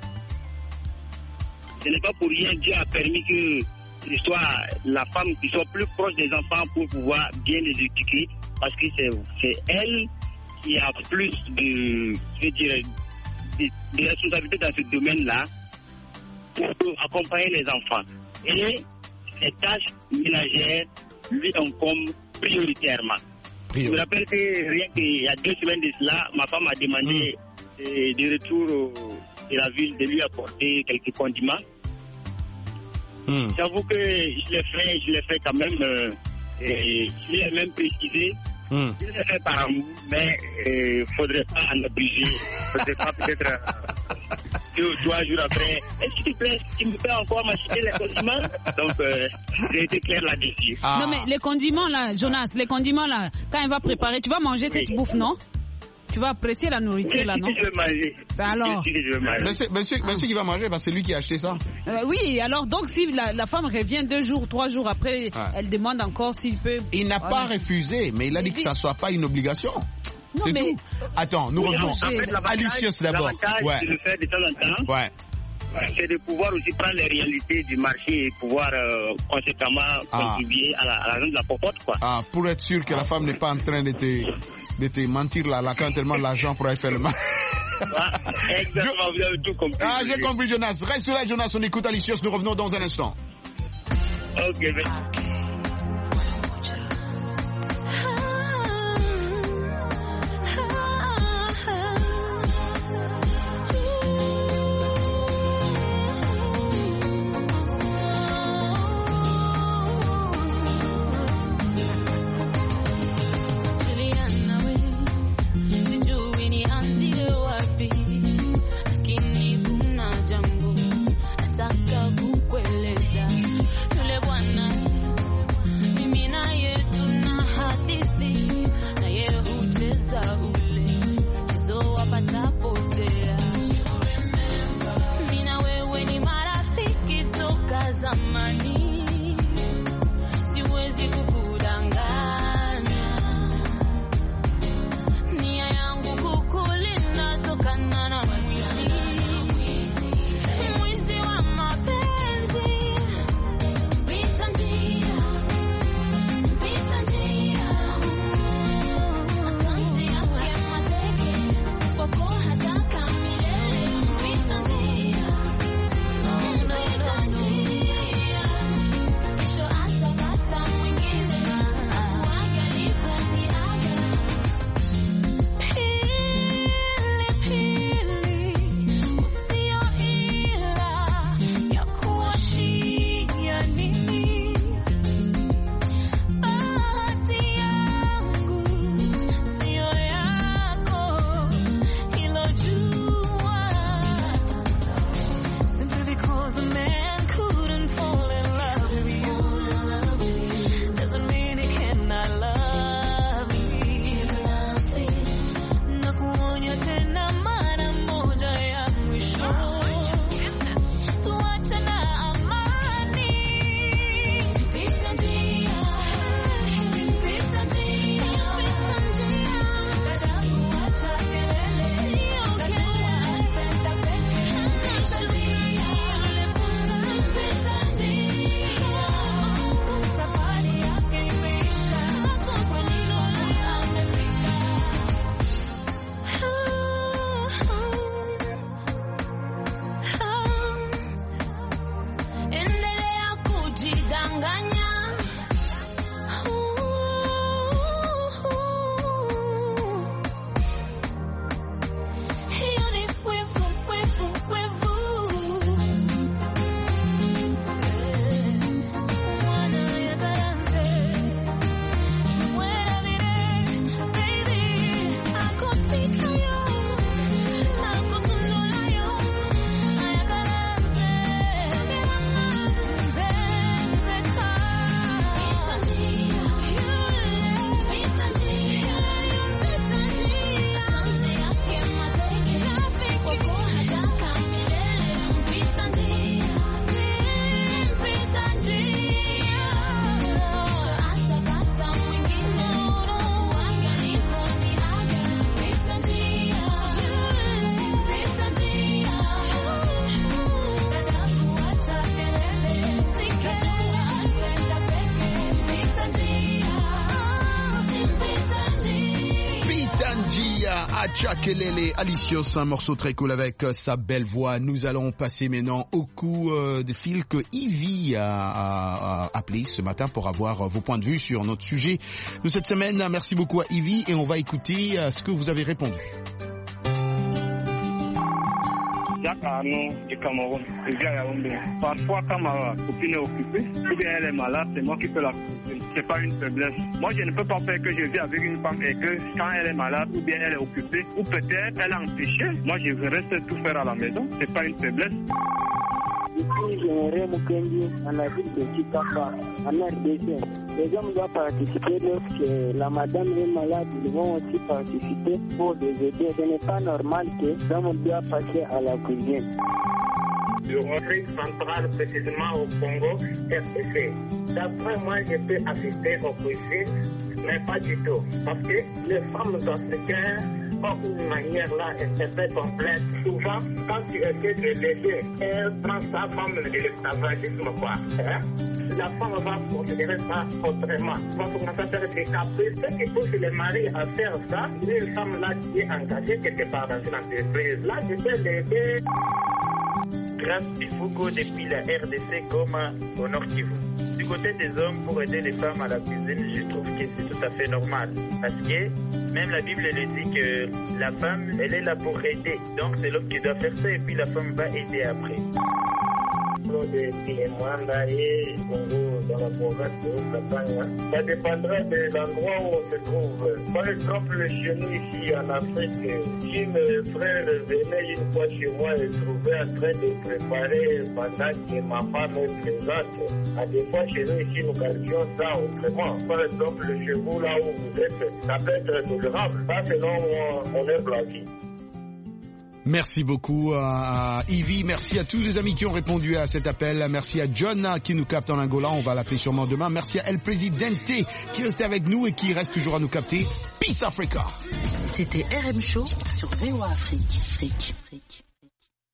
Ce n'est pas pour rien Dieu a permis que ce soit la femme qui soit plus proche des enfants pour pouvoir bien les éduquer, parce que c'est elle qui a plus de responsabilités dans ce domaine-là pour accompagner les enfants. Et ces tâches ménagères lui incombent prioritairement. Je me rappelle que rien qu'il y a 2 semaines de cela, ma femme m'a demandé de retour de la ville de lui apporter quelques condiments. J'avoue que je l'ai fait quand même, je l'ai même précisé. Je l'ai fait par amour, mais il ne faudrait pas en obliger. Il ne faudrait pas peut-être 2 ou 3 jours après. Est-ce que tu me fais encore m'acheter les condiments? Donc, j'ai été clair là-dessus. Non, mais les condiments là, Jonas, quand elle va préparer, tu vas manger cette bouffe, non? Tu vas apprécier la nourriture là, non? Je vais manger. Ça alors? Monsieur qui va manger, c'est lui qui a acheté ça. Oui, alors donc si la femme revient 2 jours, 3 jours après, elle demande encore s'il peut. Il n'a pas refusé, mais il a dit que ça ne soit pas une obligation. Non, c'est tout. Attends, nous revenons. Alicius d'abord. L'avantage de le faire de temps en temps. C'est de pouvoir aussi prendre les réalités du marché et pouvoir conséquemment contribuer à la raison de la popote, quoi. Pour être sûr que la femme n'est pas en train de te mentir là, quand tellement l'argent pour aller faire le mal. Exactement, vous avez tout compris. J'ai compris, Jonas. Reste là, Jonas, on écoute Alicius, nous revenons dans un instant. Ok, merci. Kukueleza yule bwana Chacha Kelele Alicios, un morceau très cool avec sa belle voix. Nous allons passer maintenant au coup de fil que Ivy a appelé ce matin pour avoir vos points de vue sur notre sujet de cette semaine. Merci beaucoup à Ivy et on va écouter ce que vous avez répondu. Jacques Arnaud du Cameroun, je viens à Yaoundé. Parfois, quand ma copine est occupée, ou bien elle est malade, c'est moi qui peux la couper. C'est pas une faiblesse. Moi, je ne peux pas faire que je vis avec une femme et que quand elle est malade, ou bien elle est occupée, ou peut-être elle a un péché, moi je reste tout faire à la maison. C'est pas une faiblesse. Ici, j'aimerais Mukendi, en la ville de Chikapa, en RDC. Les hommes doivent participer lorsque la madame est malade, ils vont aussi participer pour les aider. Ce n'est pas normal que l'homme doit passer à la cuisine. L'Afrique centrale, précisément au Congo, RDC. D'après moi, je peux assister aux cuisines, mais pas du tout. Parce que les femmes africaines ont une manière là un peu complexe. Souvent, quand tu essaies de l'aider, elle prend ça comme de l'esclavagisme, quoi. Hein? La femme va considérer ça autrement. Va commencer à faire des caprices. Ce qui pousse les maris à faire ça, une femme là qui est engagée quelque part dans une entreprise. Là, je peux l'aider. Grâce Bifugo depuis la RDC Goma au Nord Kivu. Du côté des hommes, pour aider les femmes à la cuisine, je trouve que c'est tout à fait normal. Parce que même la Bible elle dit que la femme, elle est là pour aider. Donc c'est l'homme qui doit faire ça et puis la femme va aider après. De Kilemanda et Congo dans la province de Katanga. Ça dépendrait de l'endroit où on se trouve. Par exemple, chez nous ici en Afrique, si mes frères venaient une fois chez moi et trouvaient en train de préparer pendant que ma femme est présente, à des fois chez nous ici, nous gardions ça autrement. Par exemple, chez vous là où vous êtes, ça peut être tolérable. Ça, selon mon humble avis. Merci beaucoup à Ivy, merci à tous les amis qui ont répondu à cet appel, merci à John qui nous capte en Angola, on va l'appeler sûrement demain, merci à El Presidente qui reste avec nous et qui reste toujours à nous capter. Peace Africa. C'était RM Show sur VOA Afrique.